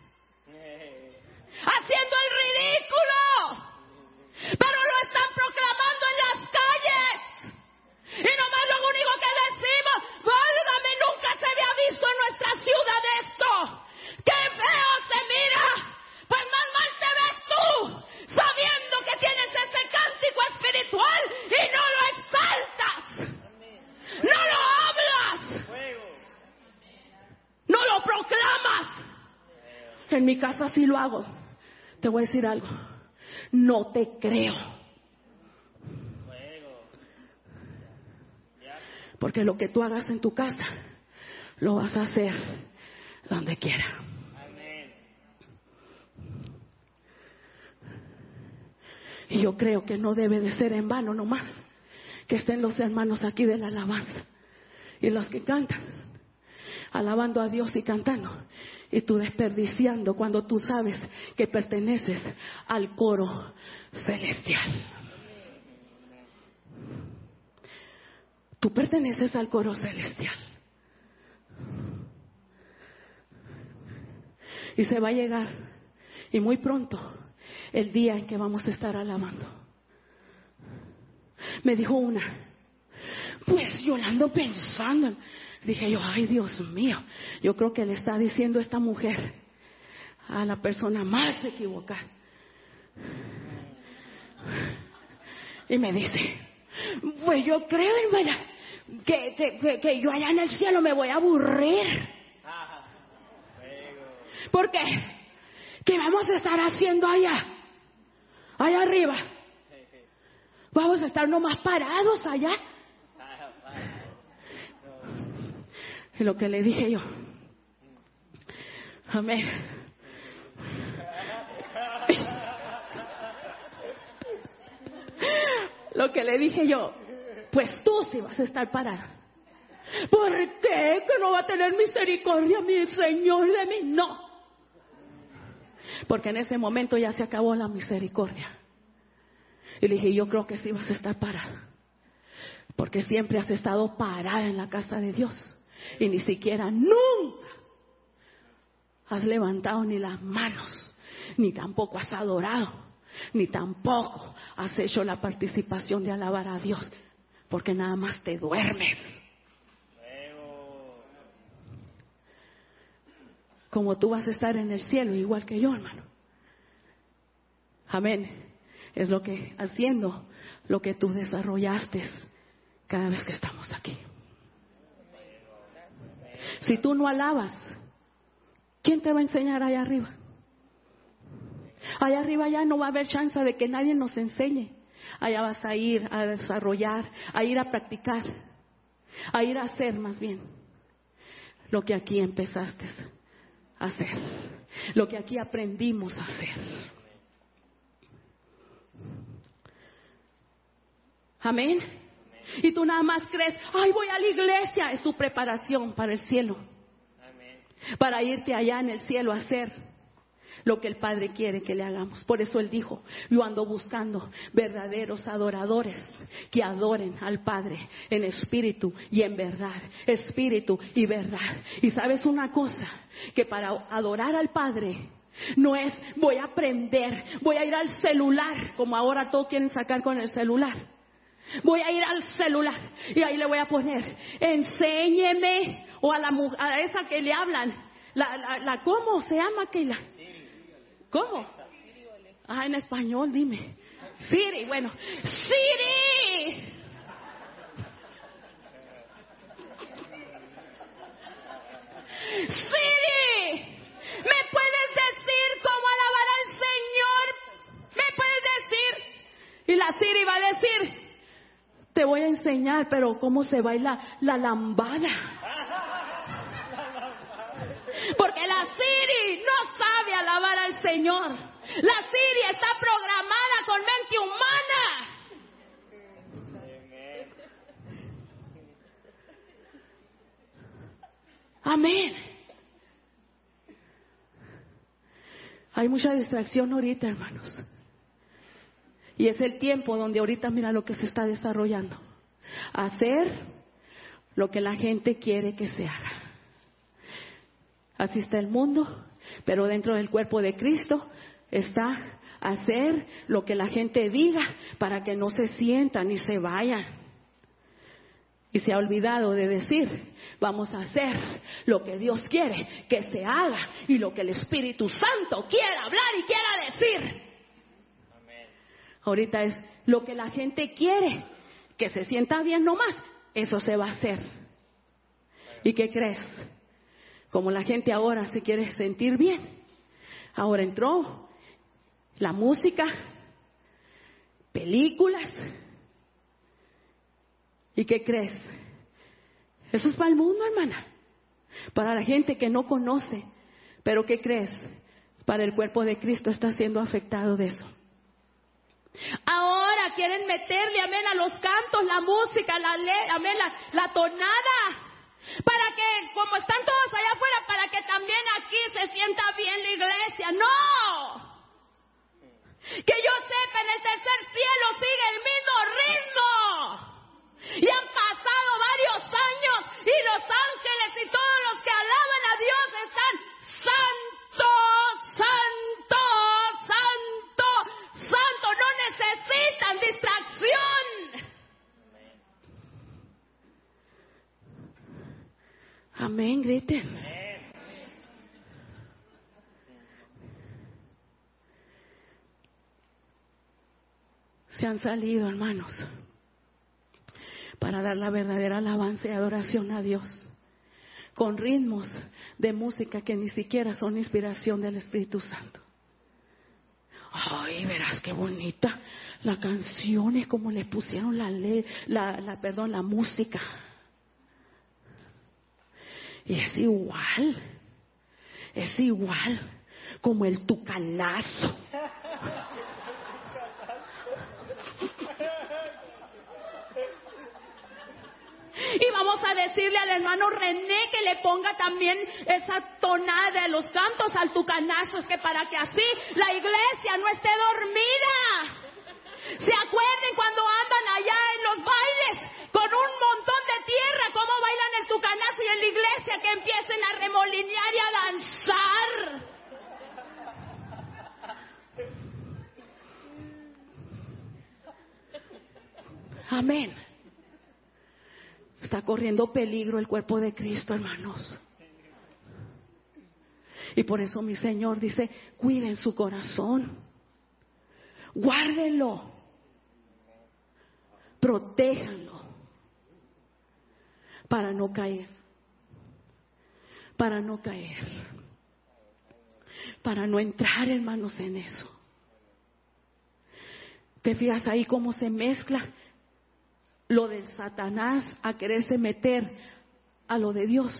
haciendo el ridículo. Pero lo están proclamando en las calles. Y nomás lo único que decimos, válgame, nunca se había visto en nuestra ciudad esto. ¿Qué En mi casa sí lo hago. Te voy a decir algo. No te creo. Porque lo que tú hagas en tu casa, lo vas a hacer donde quiera. Y yo creo que no debe de ser en vano nomás que estén los hermanos aquí de la alabanza y los que cantan, alabando a Dios y cantando, y tú desperdiciando cuando tú sabes que perteneces al coro celestial. Tú perteneces al coro celestial. Y se va a llegar, y muy pronto, el día en que vamos a estar alabando. Me dijo una, pues yo la ando pensando. Dije yo, ay Dios mío, yo creo que le está diciendo esta mujer a la persona más equivocada. Y me dice, pues yo creo, hermana, que, que, que, que yo allá en el cielo me voy a aburrir. ¿Por qué? ¿Qué vamos a estar haciendo allá? Allá arriba. Vamos a estar nomás parados allá. Y lo que le dije yo, amén. Lo que le dije yo, pues tú sí vas a estar parada. ¿Por qué? ¿Que no va a tener misericordia mi Señor de mí? No. Porque en ese momento ya se acabó la misericordia. Y le dije, yo creo que sí vas a estar parada. Porque siempre has estado parada en la casa de Dios. Y ni siquiera nunca has levantado ni las manos, ni tampoco has adorado, ni tampoco has hecho la participación de alabar a Dios, porque nada más te duermes. Como tú vas a estar en el cielo igual que yo, hermano. Amén. Es lo que haciendo lo que tú desarrollaste cada vez que estamos aquí. Si tú no alabas, ¿quién te va a enseñar allá arriba? Allá arriba ya no va a haber chance de que nadie nos enseñe. Allá vas a ir a desarrollar, a ir a practicar, a ir a hacer más bien lo que aquí empezaste a hacer, lo que aquí aprendimos a hacer. Amén. Y tú nada más crees, ay, voy a la iglesia. Es tu preparación para el cielo. Amén. Para irte allá en el cielo a hacer lo que el Padre quiere que le hagamos. Por eso Él dijo, yo ando buscando verdaderos adoradores que adoren al Padre en espíritu y en verdad. Espíritu y verdad. Y sabes una cosa, que para adorar al Padre no es voy a aprender, voy a ir al celular, como ahora todos quieren sacar con el celular. Voy a ir al celular y ahí le voy a poner, enséñeme, o a la a esa que le hablan, la, la, la ¿cómo se llama aquella? ¿Cómo? Ah, en español, dime. Siri, bueno, Siri. Siri, ¿me puedes decir cómo alabar al Señor? ¿Me puedes decir? Y la Siri va a decir, te voy a enseñar, pero cómo se baila la lambada. Porque la Siri no sabe alabar al Señor. La Siri está programada con mente humana. Amén. Hay mucha distracción ahorita, hermanos. Y es el tiempo donde ahorita mira lo que se está desarrollando. Hacer lo que la gente quiere que se haga. Así está el mundo, pero dentro del cuerpo de Cristo está hacer lo que la gente diga para que no se sientan ni se vayan. Y se ha olvidado de decir, vamos a hacer lo que Dios quiere que se haga y lo que el Espíritu Santo quiera hablar y quiera decir. Ahorita es lo que la gente quiere, que se sienta bien nomás, eso se va a hacer. ¿Y qué crees? Como la gente ahora se quiere sentir bien, Ahora entró la música, películas. ¿Y qué crees? Eso es para el mundo, hermana. Para la gente que no conoce. Pero ¿qué crees? Para el cuerpo de Cristo está siendo afectado de eso. Ahora quieren meterle, amén, a los cantos, la música, la ley, amén, la, la tonada. Para que, como están todos allá afuera, para que también aquí se sienta bien la iglesia. ¡No! Que yo sepa, en el tercer cielo sigue el mismo ritmo. Y han pasado varios años y los ángeles y todos los que alaban a Dios están santo, santo, santo, santo. No necesitan distracción. Amén, griten. Se han salido, hermanos, para dar la verdadera alabanza y adoración a Dios, con ritmos de música que ni siquiera son inspiración del Espíritu Santo. Ay, verás qué bonita la canción, es como le pusieron la ley, la, la, perdón, la música. Y es igual, es igual como el tucanazo. Y vamos a decirle al hermano René que le ponga también esa tonada de los cantos al tucanazo. Es que para que así la iglesia no esté dormida. ¿Se acuerden cuando andan allá en los bailes con un montón de tierra? ¿Cómo bailan el tucanazo? Y en la iglesia que empiecen a remolinear y a danzar. Amén. Está corriendo peligro el cuerpo de Cristo, hermanos. Y por eso mi Señor dice, cuiden su corazón. Guárdenlo. Protéjanlo. Para no caer. Para no caer. Para no entrar, hermanos, en eso. ¿Te fijas ahí cómo se mezcla lo de Satanás a quererse meter a lo de Dios?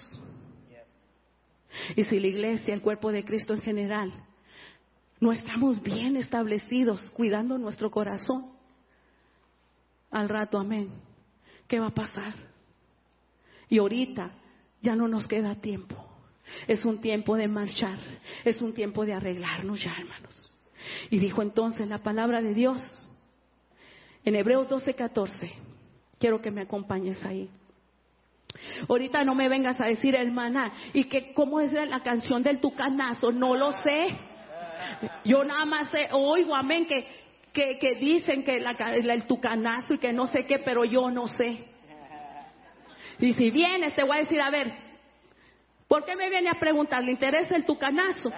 Y si la iglesia, el cuerpo de Cristo en general, no estamos bien establecidos cuidando nuestro corazón, al rato, amén, ¿qué va a pasar? Y ahorita ya no nos queda tiempo. Es un tiempo de marchar, es un tiempo de arreglarnos ya, hermanos. Y dijo entonces la palabra de Dios en Hebreos doce catorce. Quiero que me acompañes ahí. Ahorita no me vengas a decir, hermana, ¿y que cómo es la canción del tucanazo? No lo sé. Yo nada más sé, oigo, amén, que, que, que dicen que la, el tucanazo y que no sé qué, pero yo no sé. Y si vienes, te voy a decir, a ver, ¿por qué me viene a preguntar? ¿Le interesa el tucanazo?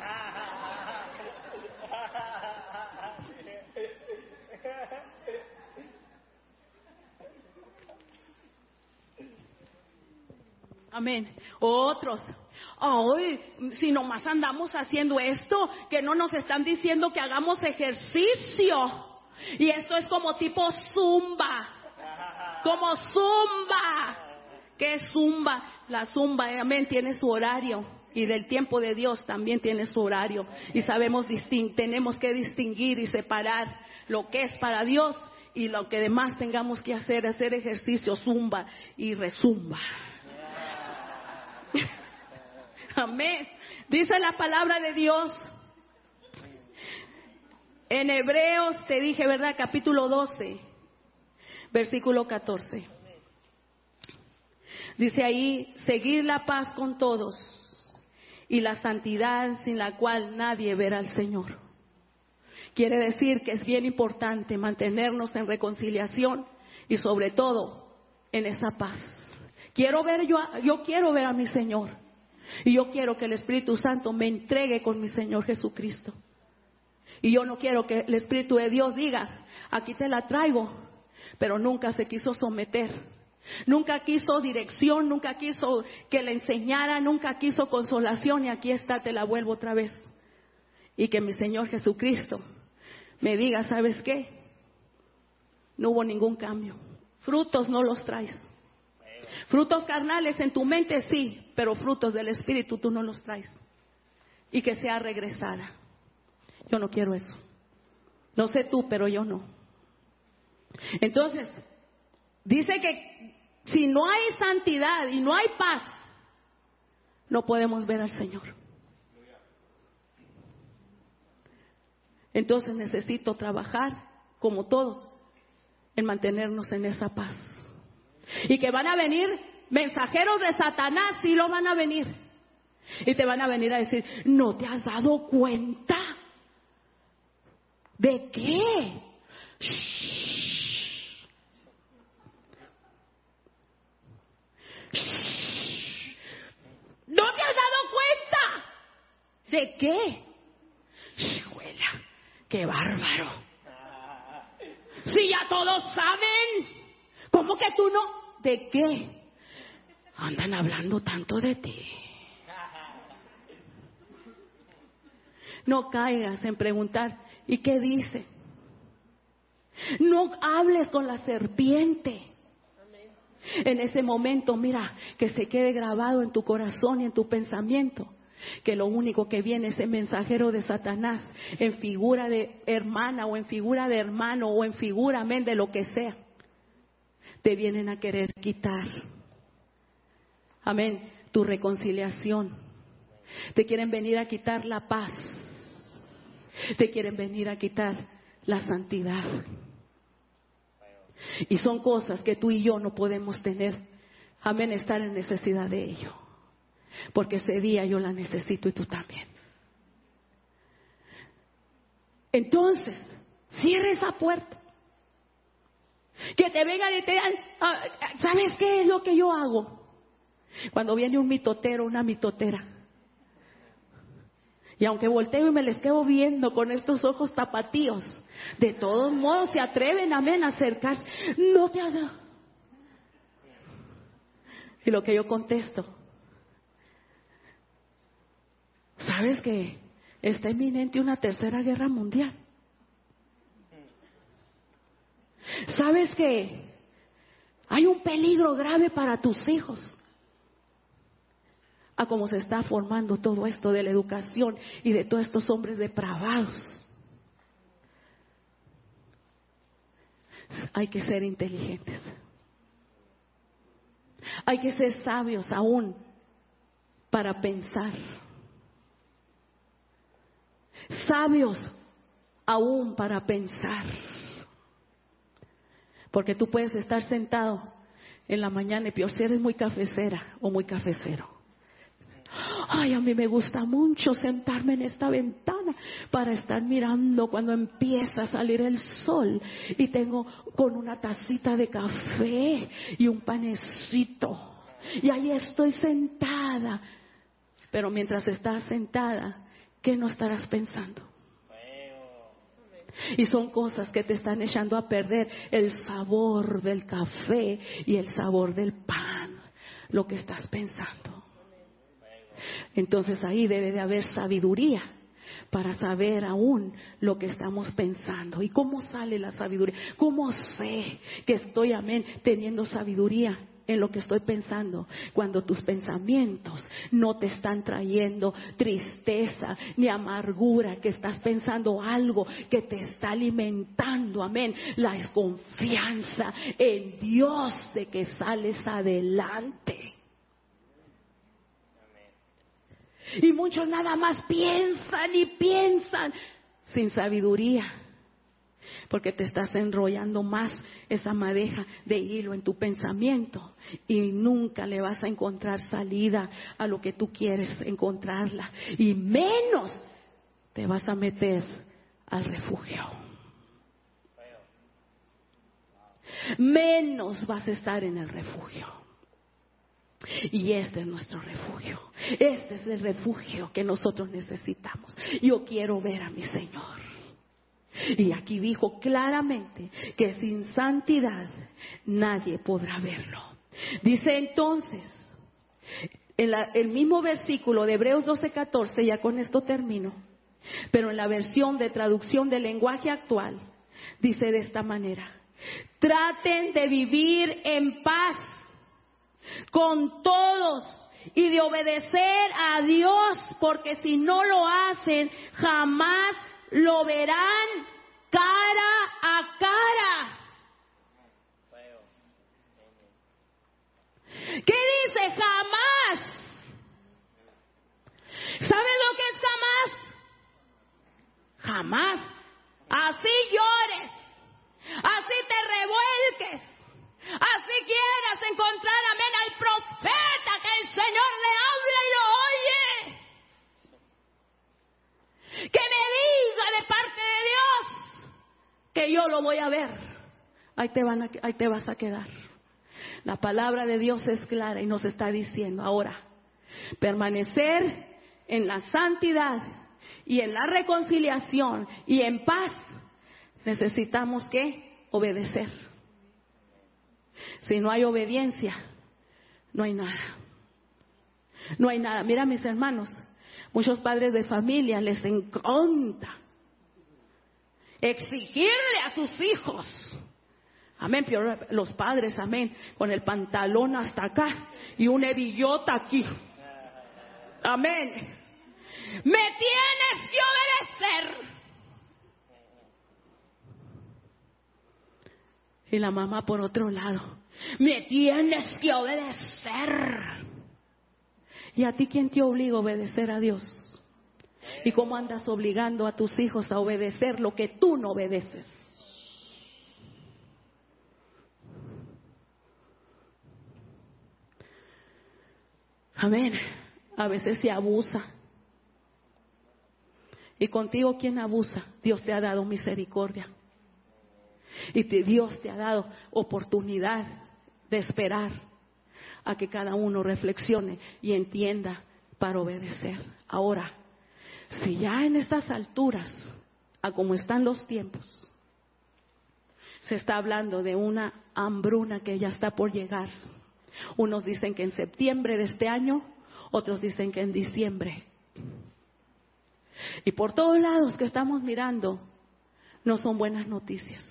Amén. Otros, ay, si nomás andamos haciendo esto, que no nos están diciendo que hagamos ejercicio. Y esto es como tipo zumba. Como zumba. ¿Qué es zumba? La zumba, eh, amén, tiene su horario. Y del tiempo de Dios también tiene su horario. Y sabemos, disting- tenemos que distinguir y separar lo que es para Dios y lo que demás tengamos que hacer, hacer ejercicio, zumba y rezumba. Amén. Dice la palabra de Dios en Hebreos, te dije, ¿verdad? Capítulo doce, versículo catorce. Dice ahí, seguir la paz con todos y la santidad sin la cual nadie verá al Señor. Quiere decir que es bien importante mantenernos en reconciliación y sobre todo en esa paz. Quiero ver yo, yo quiero ver a mi Señor. Y yo quiero que el Espíritu Santo me entregue con mi Señor Jesucristo. Y yo no quiero que el Espíritu de Dios diga, aquí te la traigo, pero nunca se quiso someter. Nunca quiso dirección, nunca quiso que le enseñara, nunca quiso consolación y aquí está, te la vuelvo otra vez. y que mi Señor Jesucristo me diga, ¿sabes qué? No hubo ningún cambio. Frutos no los traes. Frutos carnales en tu mente sí, pero frutos del Espíritu tú no los traes. Y que sea regresada. Yo no quiero eso. No sé tú, pero yo no. Entonces, dice que si no hay santidad y no hay paz, no podemos ver al Señor. Entonces necesito trabajar, como todos, en mantenernos en esa paz. Y que van a venir mensajeros de Satanás, sí lo van a venir. Y te van a venir a decir, ¿no te has dado cuenta? ¿De qué? Shh. Shh. ¿No te has dado cuenta? ¿De qué? Hijuela, qué bárbaro. Si ya todos saben, ¿cómo que tú no? ¿De qué? Andan hablando tanto de ti. No caigas en preguntar, ¿y qué dice? No hables con la serpiente. En ese momento, mira, que se quede grabado en tu corazón y en tu pensamiento, que lo único que viene es el mensajero de Satanás, en figura de hermana o en figura de hermano o en figura, amén, de lo que sea. Te vienen a querer quitar, amén, tu reconciliación. Te quieren venir a quitar la paz. Te quieren venir a quitar la santidad. Y son cosas que tú y yo no podemos tener, amén, estar en necesidad de ello. Porque ese día yo la necesito y tú también. Entonces, cierra esa puerta. Que te vengan y te digan, ¿sabes qué es lo que yo hago? Cuando viene un mitotero, una mitotera, y aunque volteo y me les quedo viendo con estos ojos tapatíos, de todos modos se atreven, amén, a acercarse. No te has dado. Y lo que yo contesto, ¿sabes que está inminente una tercera guerra mundial? ¿Sabes que hay un peligro grave para tus hijos? A cómo se está formando todo esto de la educación y de todos estos hombres depravados. Hay que ser inteligentes. Hay que ser sabios aún para pensar. Sabios aún para pensar. Porque tú puedes estar sentado en la mañana y peor si eres muy cafecera o muy cafecero. Ay, a mí me gusta mucho sentarme en esta ventana para estar mirando cuando empieza a salir el sol y tengo con una tacita de café y un panecito y ahí estoy sentada. Pero mientras estás sentada, ¿qué no estarás pensando? Y son cosas que te están echando a perder el sabor del café y el sabor del pan, lo que estás pensando. Entonces ahí debe de haber sabiduría para saber aún lo que estamos pensando. ¿Y cómo sale la sabiduría? ¿Cómo sé que estoy, amén, teniendo sabiduría en lo que estoy pensando? Cuando tus pensamientos no te están trayendo tristeza ni amargura, que estás pensando algo que te está alimentando, amén, la desconfianza en Dios de que sales adelante. Y muchos nada más piensan y piensan sin sabiduría, porque te estás enrollando más esa madeja de hilo en tu pensamiento y nunca le vas a encontrar salida a lo que tú quieres encontrarla, y menos te vas a meter al refugio. Menos vas a estar en el refugio. Y este es nuestro refugio. Este es el refugio que nosotros necesitamos. Yo quiero ver a mi Señor. Y aquí dijo claramente que sin santidad nadie podrá verlo. Dice entonces, en la, el mismo versículo de Hebreos doce catorce, ya con esto termino. Pero en la versión de traducción del lenguaje actual, dice de esta manera: traten de vivir en paz con todos y de obedecer a Dios, porque si no lo hacen, jamás lo verán cara a cara. ¿Qué dice? Jamás. ¿Sabes lo que es jamás? Jamás. Así llores, así te revuelques, así quieras encontrar, amén, al profeta que el Señor le habla y lo oye, que me diga de parte de Dios que yo lo voy a ver. Ahí te van a, ahí te vas a quedar. La palabra de Dios es clara y nos está diciendo ahora: permanecer en la santidad y en la reconciliación y en paz. Necesitamos que obedecer. Si no hay obediencia, no hay nada. No hay nada. Mira, mis hermanos, muchos padres de familia les encanta exigirle a sus hijos. Amén, pero los padres, amén, con el pantalón hasta acá y una hebillota aquí. Amén. Me tienes que obedecer. Y la mamá por otro lado: me tienes que obedecer. ¿Y a ti quién te obliga a obedecer a Dios? ¿Y cómo andas obligando a tus hijos a obedecer lo que tú no obedeces? Amén. A veces se abusa. ¿Y contigo quién abusa? Dios te ha dado misericordia. Y te, Dios te ha dado oportunidad de esperar a que cada uno reflexione y entienda para obedecer. Ahora, si ya en estas alturas, a como están los tiempos, se está hablando de una hambruna que ya está por llegar. Unos dicen que en septiembre de este año, otros dicen que en diciembre. Y por todos lados que estamos mirando, no son buenas noticias.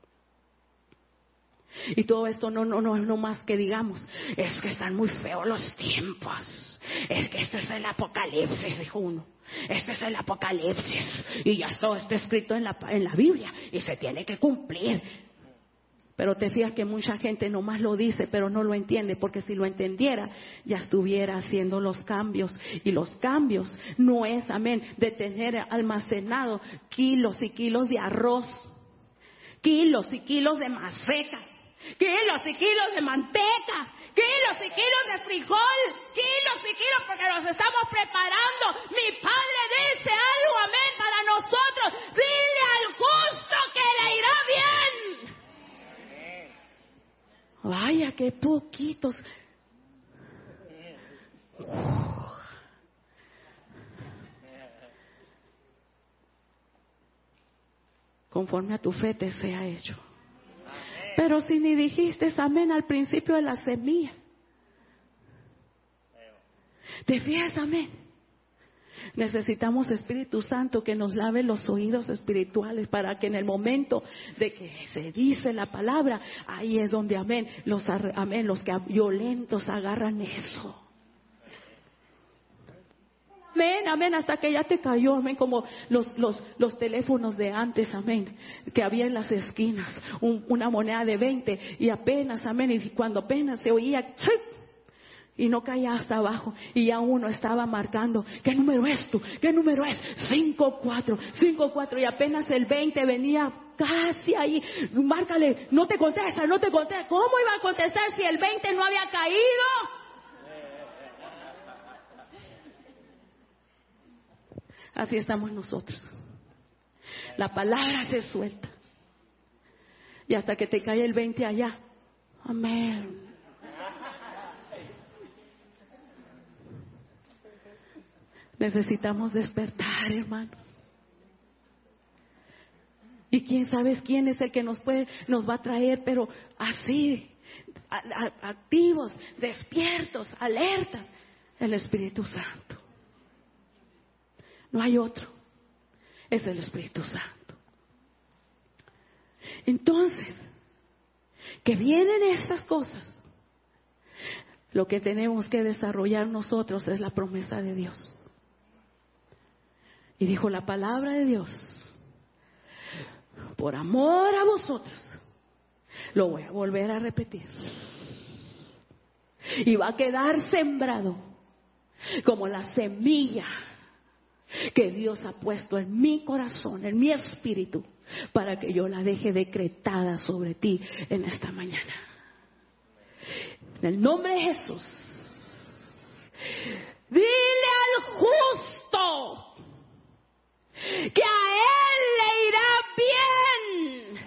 Y todo esto no, no, no, no más que digamos, es que están muy feos los tiempos. Es que este es el apocalipsis, dijo uno. Este es el apocalipsis. Y ya todo está escrito en la, en la Biblia y se tiene que cumplir. Pero te fijas que mucha gente nomás lo dice, pero no lo entiende, porque si lo entendiera, ya estuviera haciendo los cambios. Y los cambios no es, amén, de tener almacenado kilos y kilos de arroz, kilos y kilos de maseca, kilos y kilos de manteca, kilos y kilos de frijol, kilos y kilos, porque nos estamos preparando. Mi Padre dice algo, amén, para nosotros: dile al justo que le irá bien. Vaya, qué poquitos. Conforme a tu fe te sea hecho. Pero si ni dijiste amén al principio de la semilla, ¿te fijas? Amén. Necesitamos Espíritu Santo que nos lave los oídos espirituales para que en el momento de que se dice la palabra, ahí es donde, amén, los, amén, los que violentos agarran eso. Amén, amén, hasta que ya te cayó, amén, como los, los, los teléfonos de antes, amén, que había en las esquinas, un, una moneda de veinte y apenas, amén, y cuando apenas se oía, ¡chip! Y no caía hasta abajo. Y ya uno estaba marcando: ¿qué número es tú? ¿Qué número es? cinco cuatro, cinco cuatro. Y apenas el veinte venía casi ahí. Márcale, no te contesta, no te contesta. ¿Cómo iba a contestar si el veinte no había caído? Así estamos nosotros. La palabra se suelta. Y hasta que te cae el veinte allá. Amén. Necesitamos despertar, hermanos. Y quién sabe quién es el que nos puede, nos va a traer, pero así, a, a, activos, despiertos, alertas, el Espíritu Santo. No hay otro. es el Espíritu Santo. Entonces, que vienen estas cosas, lo que tenemos que desarrollar nosotros es la promesa de Dios. Y dijo la palabra de Dios: por amor a vosotros, lo voy a volver a repetir. Y va a quedar sembrado como la semilla que Dios ha puesto en mi corazón, en mi espíritu, para que yo la deje decretada sobre ti en esta mañana. En el nombre de Jesús, dile al justo que a él le irá bien.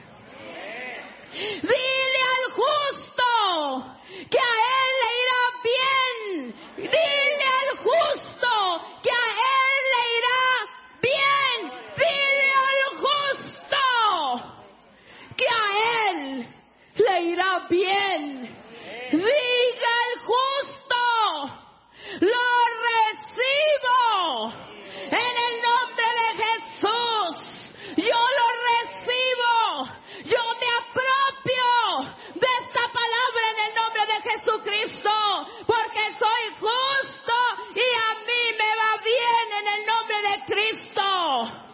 Dile al justo que a él le irá bien. Dile al justo que a él le irá bien. Dile al justo que a él le irá bien. Diga el justo: lo recibo en el nombre de Jesús. Yo lo recibo. Yo me apropio de esta palabra en el nombre de Jesucristo, porque soy justo y a mí me va bien en el nombre de Cristo.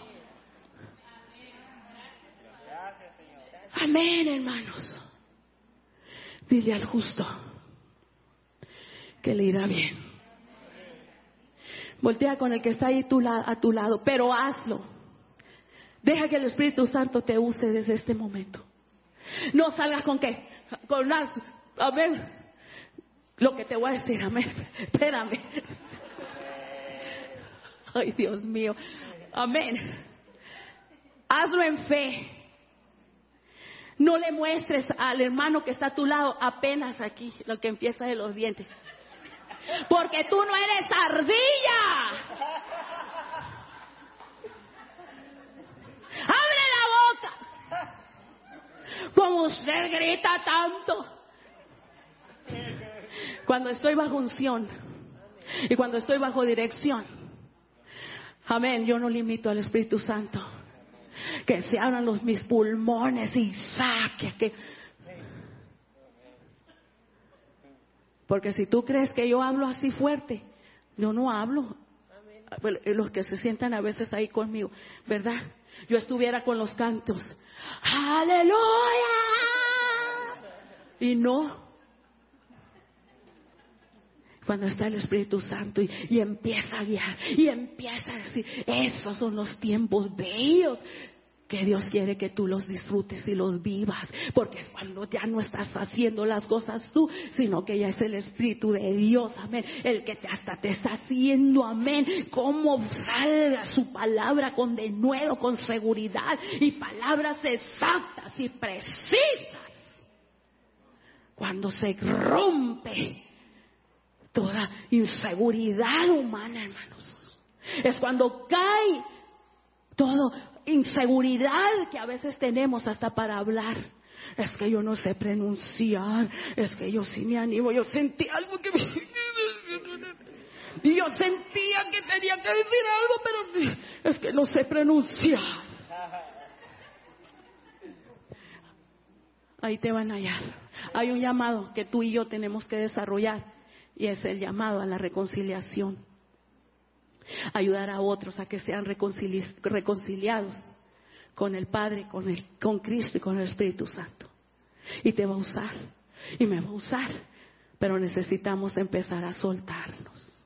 Amén, hermanos. Dile al justo que le irá bien. Voltea con el que está ahí tu la- a tu lado, pero hazlo. Deja que el Espíritu Santo te use desde este momento. No salgas con qué, con las, amén. Lo que te voy a decir, amén. Espérame. Ay, Dios mío. Amén. Hazlo en fe. No le muestres al hermano que está a tu lado apenas aquí lo que empieza de los dientes. Porque tú no eres ardilla. Abre la boca. Como usted grita tanto. Cuando estoy bajo unción y cuando estoy bajo dirección, amén, yo no limito al Espíritu Santo. Que se abran los mis pulmones y saque que... Porque si tú crees que yo hablo así fuerte, yo no hablo. Los que se sientan a veces ahí conmigo, ¿verdad? Yo estuviera con los cantos, ¡aleluya! Y no. Cuando está el Espíritu Santo y, y empieza a guiar y empieza a decir, esos son los tiempos bellos que Dios quiere que tú los disfrutes y los vivas, porque es cuando ya no estás haciendo las cosas tú, sino que ya es el Espíritu de Dios, amén, el que te, hasta te está haciendo, amén, cómo salga su palabra con denuedo, con seguridad y palabras exactas y precisas. Cuando se rompe toda inseguridad humana, hermanos, es cuando cae todo inseguridad que a veces tenemos hasta para hablar. Es que yo no sé pronunciar, es que yo sí me animo, yo sentí algo que me... y yo sentía que tenía que decir algo, pero es que no sé pronunciar. Ahí te van a hallar. Hay un llamado que tú y yo tenemos que desarrollar, y es el llamado a la reconciliación. Ayudar a otros a que sean reconcili- reconciliados con el Padre, con, el, con Cristo y con el Espíritu Santo. Y te va a usar, y me va a usar, pero necesitamos empezar a soltarnos,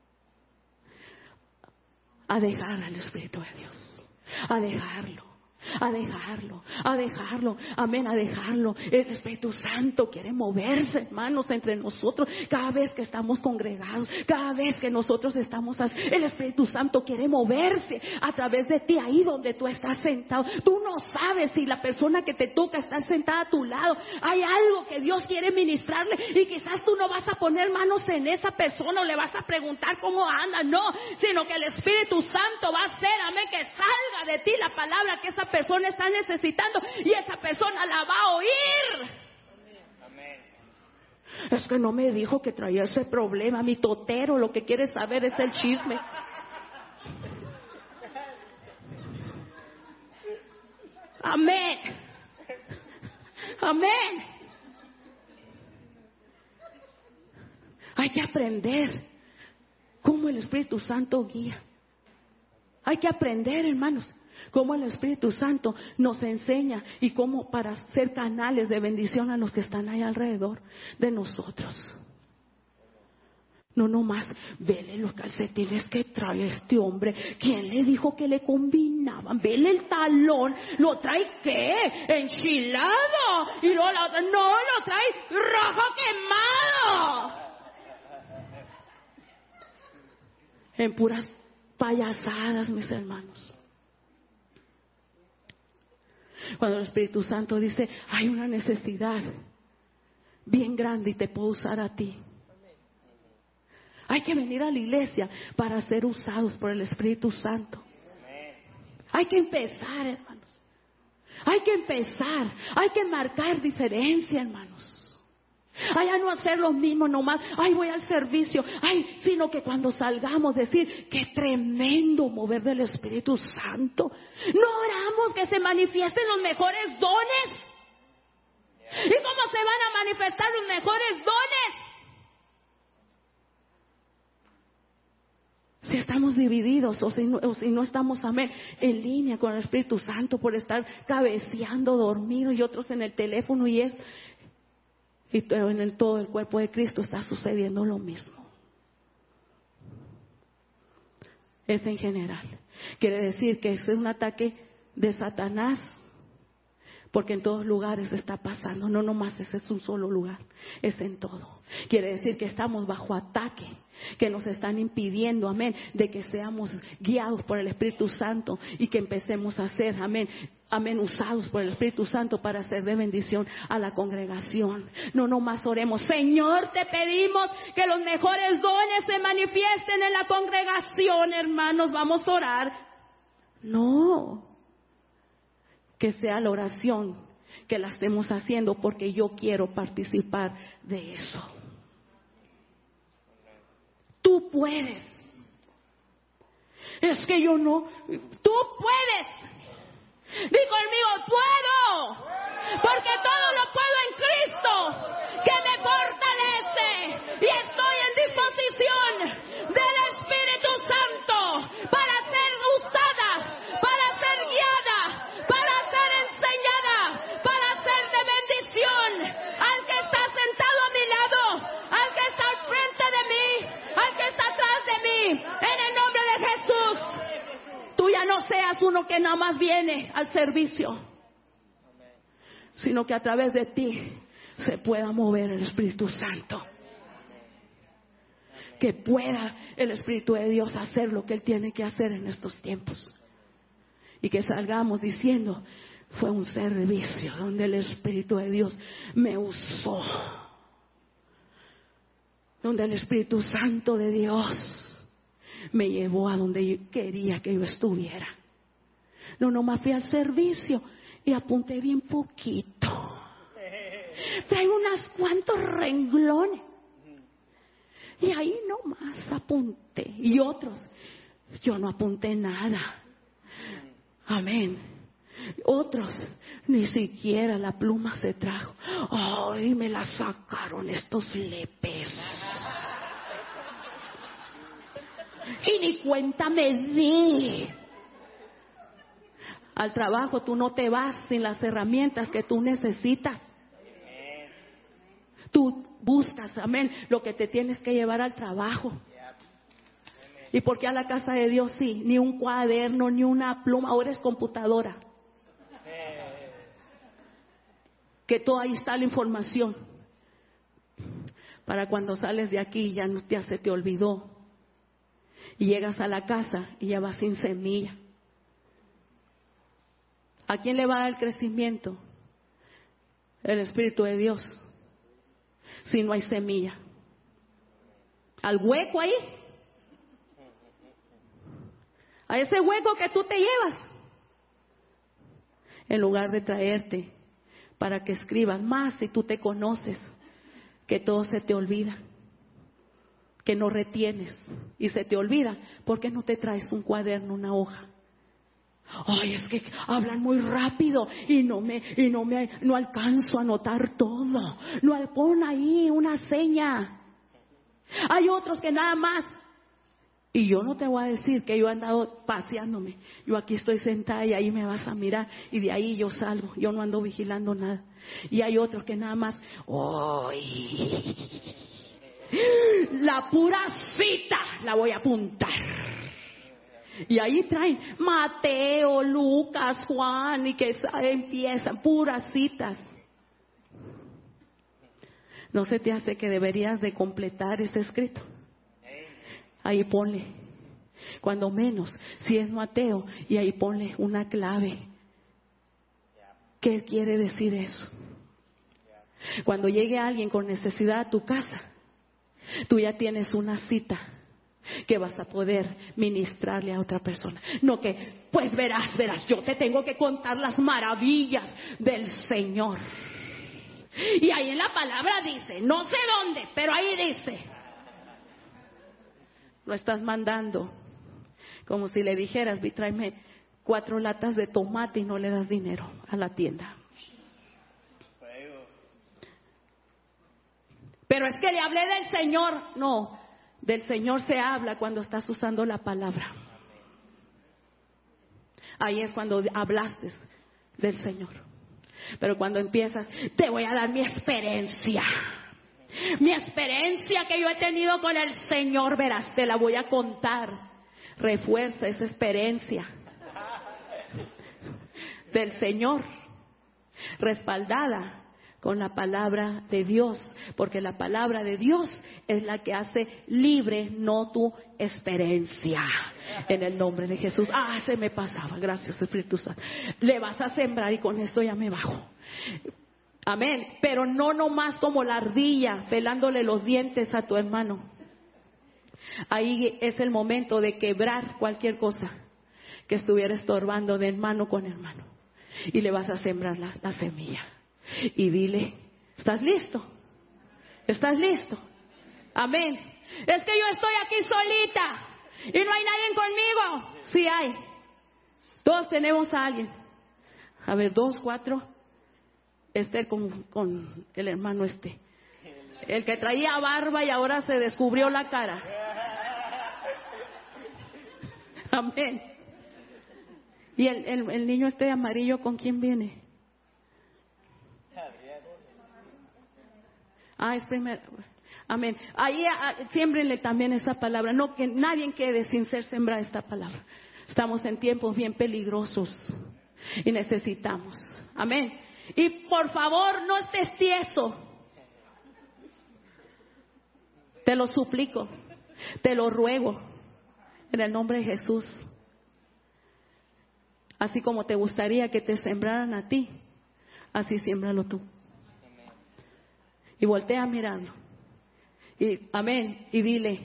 a dejar al Espíritu de Dios, a dejarlo. A dejarlo, a dejarlo, amén, a dejarlo. El Espíritu Santo quiere moverse, hermanos, entre nosotros. Cada vez que estamos congregados, cada vez que nosotros estamos, el Espíritu Santo quiere moverse a través de ti, ahí donde tú estás sentado. Tú no sabes si la persona que te toca está sentada a tu lado. Hay algo que Dios quiere ministrarle, y quizás tú no vas a poner manos en esa persona o le vas a preguntar cómo anda, no, sino que el Espíritu Santo va a hacer, amén, que salga de ti la palabra que esa persona está necesitando, y esa persona la va a oír. Amén. Es que no me dijo que traía ese problema, mi totero, lo que quiere saber es el chisme. Amén. Amén. Hay que aprender cómo el Espíritu Santo guía. Hay que aprender, hermanos, cómo el Espíritu Santo nos enseña y cómo para ser canales de bendición a los que están ahí alrededor de nosotros. No nomás, vele los calcetines que trae este hombre. ¿Quién le dijo que le combinaban? Vele el talón. ¿Lo trae qué? Enchilado. Y luego la otra, no, lo trae rojo quemado. En puras payasadas, mis hermanos. Cuando el Espíritu Santo dice, hay una necesidad bien grande y te puedo usar a ti. Hay que venir a la iglesia para ser usados por el Espíritu Santo. Hay que empezar, hermanos. Hay que empezar. Hay que marcar diferencia, hermanos. Ay, a no hacer lo mismo nomás. Ay, voy al servicio. Ay, sino que cuando salgamos decir, qué tremendo mover del Espíritu Santo. No oramos que se manifiesten los mejores dones. ¿Y cómo se van a manifestar los mejores dones? Si estamos divididos o si, no, o si no estamos, amén, en línea con el Espíritu Santo por estar cabeceando, dormido y otros en el teléfono y es, y en el, todo el cuerpo de Cristo está sucediendo lo mismo. Es en general. Quiere decir que es un ataque de Satanás, porque en todos lugares está pasando, no nomás ese es un solo lugar, es en todo. Quiere decir que estamos bajo ataque, que nos están impidiendo, amén, de que seamos guiados por el Espíritu Santo y que empecemos a ser, amén, amén, usados por el Espíritu Santo para hacer de bendición a la congregación. No nomás oremos, Señor, te pedimos que los mejores dones se manifiesten en la congregación, hermanos, vamos a orar. No. Que sea la oración que la estemos haciendo porque yo quiero participar de eso. Tú puedes. Es que yo no. Tú puedes. Di conmigo, puedo. Porque todo lo puedo en Cristo que me fortalece. Y estoy en disposición del Espíritu Santo para ser usada, para ser guiada, para ser enseñada, para ser de bendición al que está sentado a mi lado, al que está al frente de mí, al que está atrás de mí, en el nombre de Jesús. Tú ya no seas uno que nada más viene al servicio, sino que a través de ti se pueda mover el Espíritu Santo. Que pueda el Espíritu de Dios hacer lo que Él tiene que hacer en estos tiempos. Y que salgamos diciendo, fue un servicio donde el Espíritu de Dios me usó. Donde el Espíritu Santo de Dios me llevó a donde yo quería que yo estuviera. No, nomás fui al servicio y apunté bien poquito. Traigo unos cuantos renglones. Y ahí nomás apunté. Y otros, yo no apunté nada. Amén. Otros, ni siquiera la pluma se trajo. Ay, me la sacaron estos lepes. Y ni cuenta me di. Al trabajo tú no te vas sin las herramientas que tú necesitas. Tú buscas, amén, lo que te tienes que llevar al trabajo. ¿Y por qué a la casa de Dios sí? Ni un cuaderno, ni una pluma, ahora es computadora. Que todo ahí está la información. Para cuando sales de aquí ya, no, ya se te olvidó. Y llegas a la casa y ya vas sin semilla. ¿A quién le va a dar el crecimiento? El Espíritu de Dios. Si no hay semilla. Al hueco ahí. A ese hueco que tú te llevas. En lugar de traerte para que escribas más si tú te conoces. Que todo se te olvida. Que no retienes. Y se te olvida. ¿Por qué no te traes un cuaderno, una hoja? Ay, es que hablan muy rápido y no me, y no me, no alcanzo a notar todo. No, pon ahí una seña. Hay otros que nada más. Y yo no te voy a decir que yo he andado paseándome. Yo aquí estoy sentada y ahí me vas a mirar y de ahí yo salgo. Yo no ando vigilando nada. Y hay otros que nada más, ¡ay! La pura cita la voy a apuntar. Y ahí traen Mateo, Lucas, Juan y que empiezan puras citas. ¿No se te hace que deberías de completar ese escrito? Ahí ponle, cuando menos, si es Mateo, y ahí ponle una clave. ¿Qué quiere decir eso? Cuando llegue alguien con necesidad a tu casa, tú ya tienes una cita que vas a poder ministrarle a otra persona. No que, pues verás, verás, yo te tengo que contar las maravillas del Señor. Y ahí en la palabra dice, no sé dónde, pero ahí dice. Lo estás mandando como si le dijeras, vi, tráeme cuatro latas de tomate y no le das dinero a la tienda. Pero es que le hablé del Señor. No, del Señor se habla cuando estás usando la palabra. Ahí es cuando hablaste del Señor. Pero cuando empiezas, te voy a dar mi experiencia. Mi experiencia que yo he tenido con el Señor, verás, te la voy a contar. Refuerza esa experiencia del Señor, respaldada con la palabra de Dios, porque la palabra de Dios es la que hace libre, no tu experiencia. En el nombre de Jesús. Ah, se me pasaba, gracias Espíritu Santo. Le vas a sembrar y con esto ya me bajo. Amén. Pero no nomás como la ardilla pelándole los dientes a tu hermano. Ahí es el momento de quebrar cualquier cosa que estuviera estorbando de hermano con hermano. Y le vas a sembrar la, la semilla. Y dile, ¿estás listo? ¿Estás listo? Amén. Es que yo estoy aquí solita y no hay nadie conmigo. Sí hay. Todos tenemos a alguien. A ver, dos, cuatro. Esther con, con el hermano este, el que traía barba y ahora se descubrió la cara. Amén. Y el, el, el niño este amarillo, ¿con quién viene? Ah, es primero. Amén. Ahí siémbrenle también esa palabra. No que nadie quede sin ser sembrada esta palabra. Estamos en tiempos bien peligrosos y necesitamos. Amén. Y por favor, no estés tieso. Te lo suplico, te lo ruego, en el nombre de Jesús. Así como te gustaría que te sembraran a ti, así siémbralo tú. Y voltea a mirarlo. Y amén. Y dile,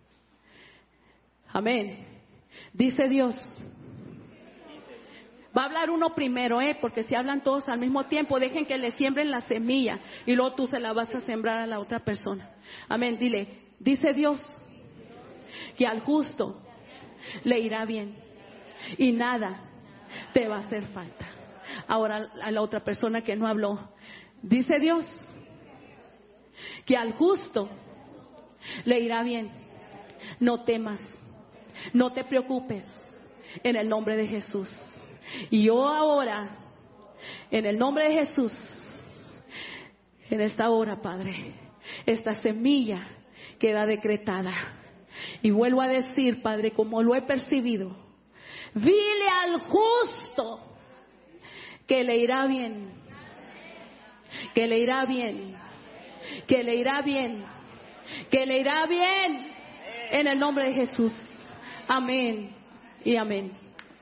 amén. Dice Dios. Va a hablar uno primero, ¿eh? Porque si hablan todos al mismo tiempo, dejen que le siembren la semilla y luego tú se la vas a sembrar a la otra persona. Amén. Dile, dice Dios que al justo le irá bien y nada te va a hacer falta. Ahora a la otra persona que no habló, dice Dios que al justo le irá bien. No temas, no te preocupes, en el nombre de Jesús. Y yo ahora, en el nombre de Jesús, en esta hora, Padre, esta semilla queda decretada. Y vuelvo a decir, Padre, como lo he percibido, dile al justo que le irá bien, que le irá bien, que le irá bien, que le irá bien, en el nombre de Jesús. Amén y amén.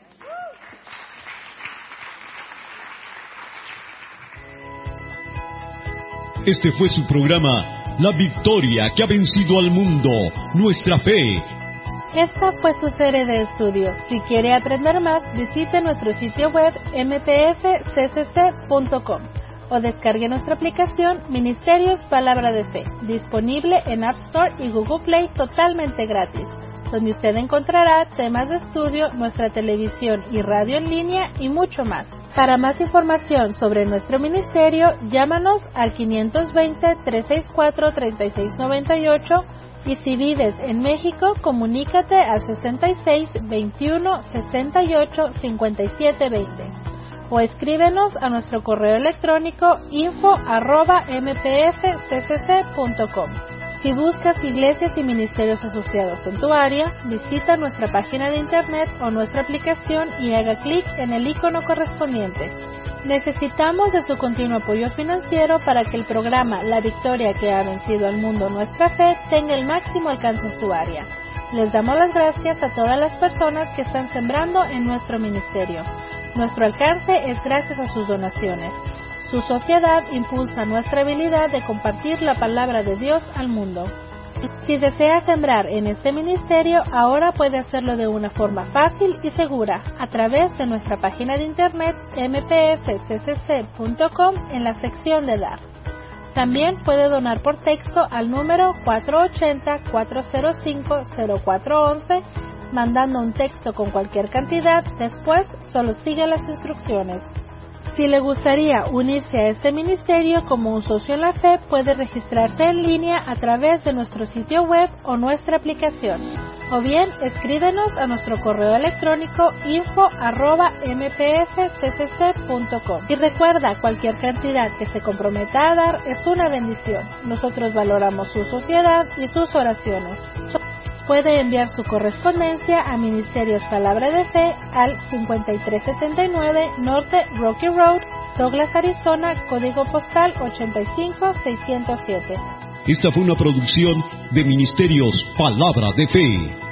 Este fue su programa, La Victoria que ha vencido al mundo, nuestra fe. Esta fue su serie de estudio. Si quiere aprender más, visite nuestro sitio web m p f c c c punto com o descargue nuestra aplicación Ministerios Palabra de Fe, disponible en App Store y Google Play totalmente gratis. donde usted encontrará temas de estudio, nuestra televisión y radio en línea y mucho más. Para más información sobre nuestro ministerio, llámanos al quinientos veinte, trescientos sesenta y cuatro, treinta y seis noventa y ocho y si vives en México, comunícate al sesenta y seis, veintiuno, sesenta y ocho, cincuenta y siete veinte o escríbenos a nuestro correo electrónico info arroba m p f c c c punto com. Si buscas iglesias y ministerios asociados en tu área, visita nuestra página de internet o nuestra aplicación y haga clic en el icono correspondiente. Necesitamos de su continuo apoyo financiero para que el programa La Victoria que ha vencido al mundo, nuestra fe, tenga el máximo alcance en su área. Les damos las gracias a todas las personas que están sembrando en nuestro ministerio. Nuestro alcance es gracias a sus donaciones. Su sociedad impulsa nuestra habilidad de compartir la palabra de Dios al mundo. Si desea sembrar en este ministerio, ahora puede hacerlo de una forma fácil y segura a través de nuestra página de internet m p f c c c punto com en la sección de Dar. También puede donar por texto al número cuatro ocho cero, cuatro cero cinco, cero cuatro uno uno, mandando un texto con cualquier cantidad. Después, solo siga las instrucciones. Si le gustaría unirse a este ministerio como un socio en la fe, puede registrarse en línea a través de nuestro sitio web o nuestra aplicación. O bien, escríbenos a nuestro correo electrónico info arroba m p f c c c punto com. Y recuerda, cualquier cantidad que se comprometa a dar es una bendición. Nosotros valoramos su sociedad y sus oraciones. Puede enviar su correspondencia a Ministerios Palabra de Fe al cincuenta y tres setenta y nueve Norte Rocky Road, Douglas, Arizona, código postal ochenta y cinco seiscientos siete. Esta fue una producción de Ministerios Palabra de Fe.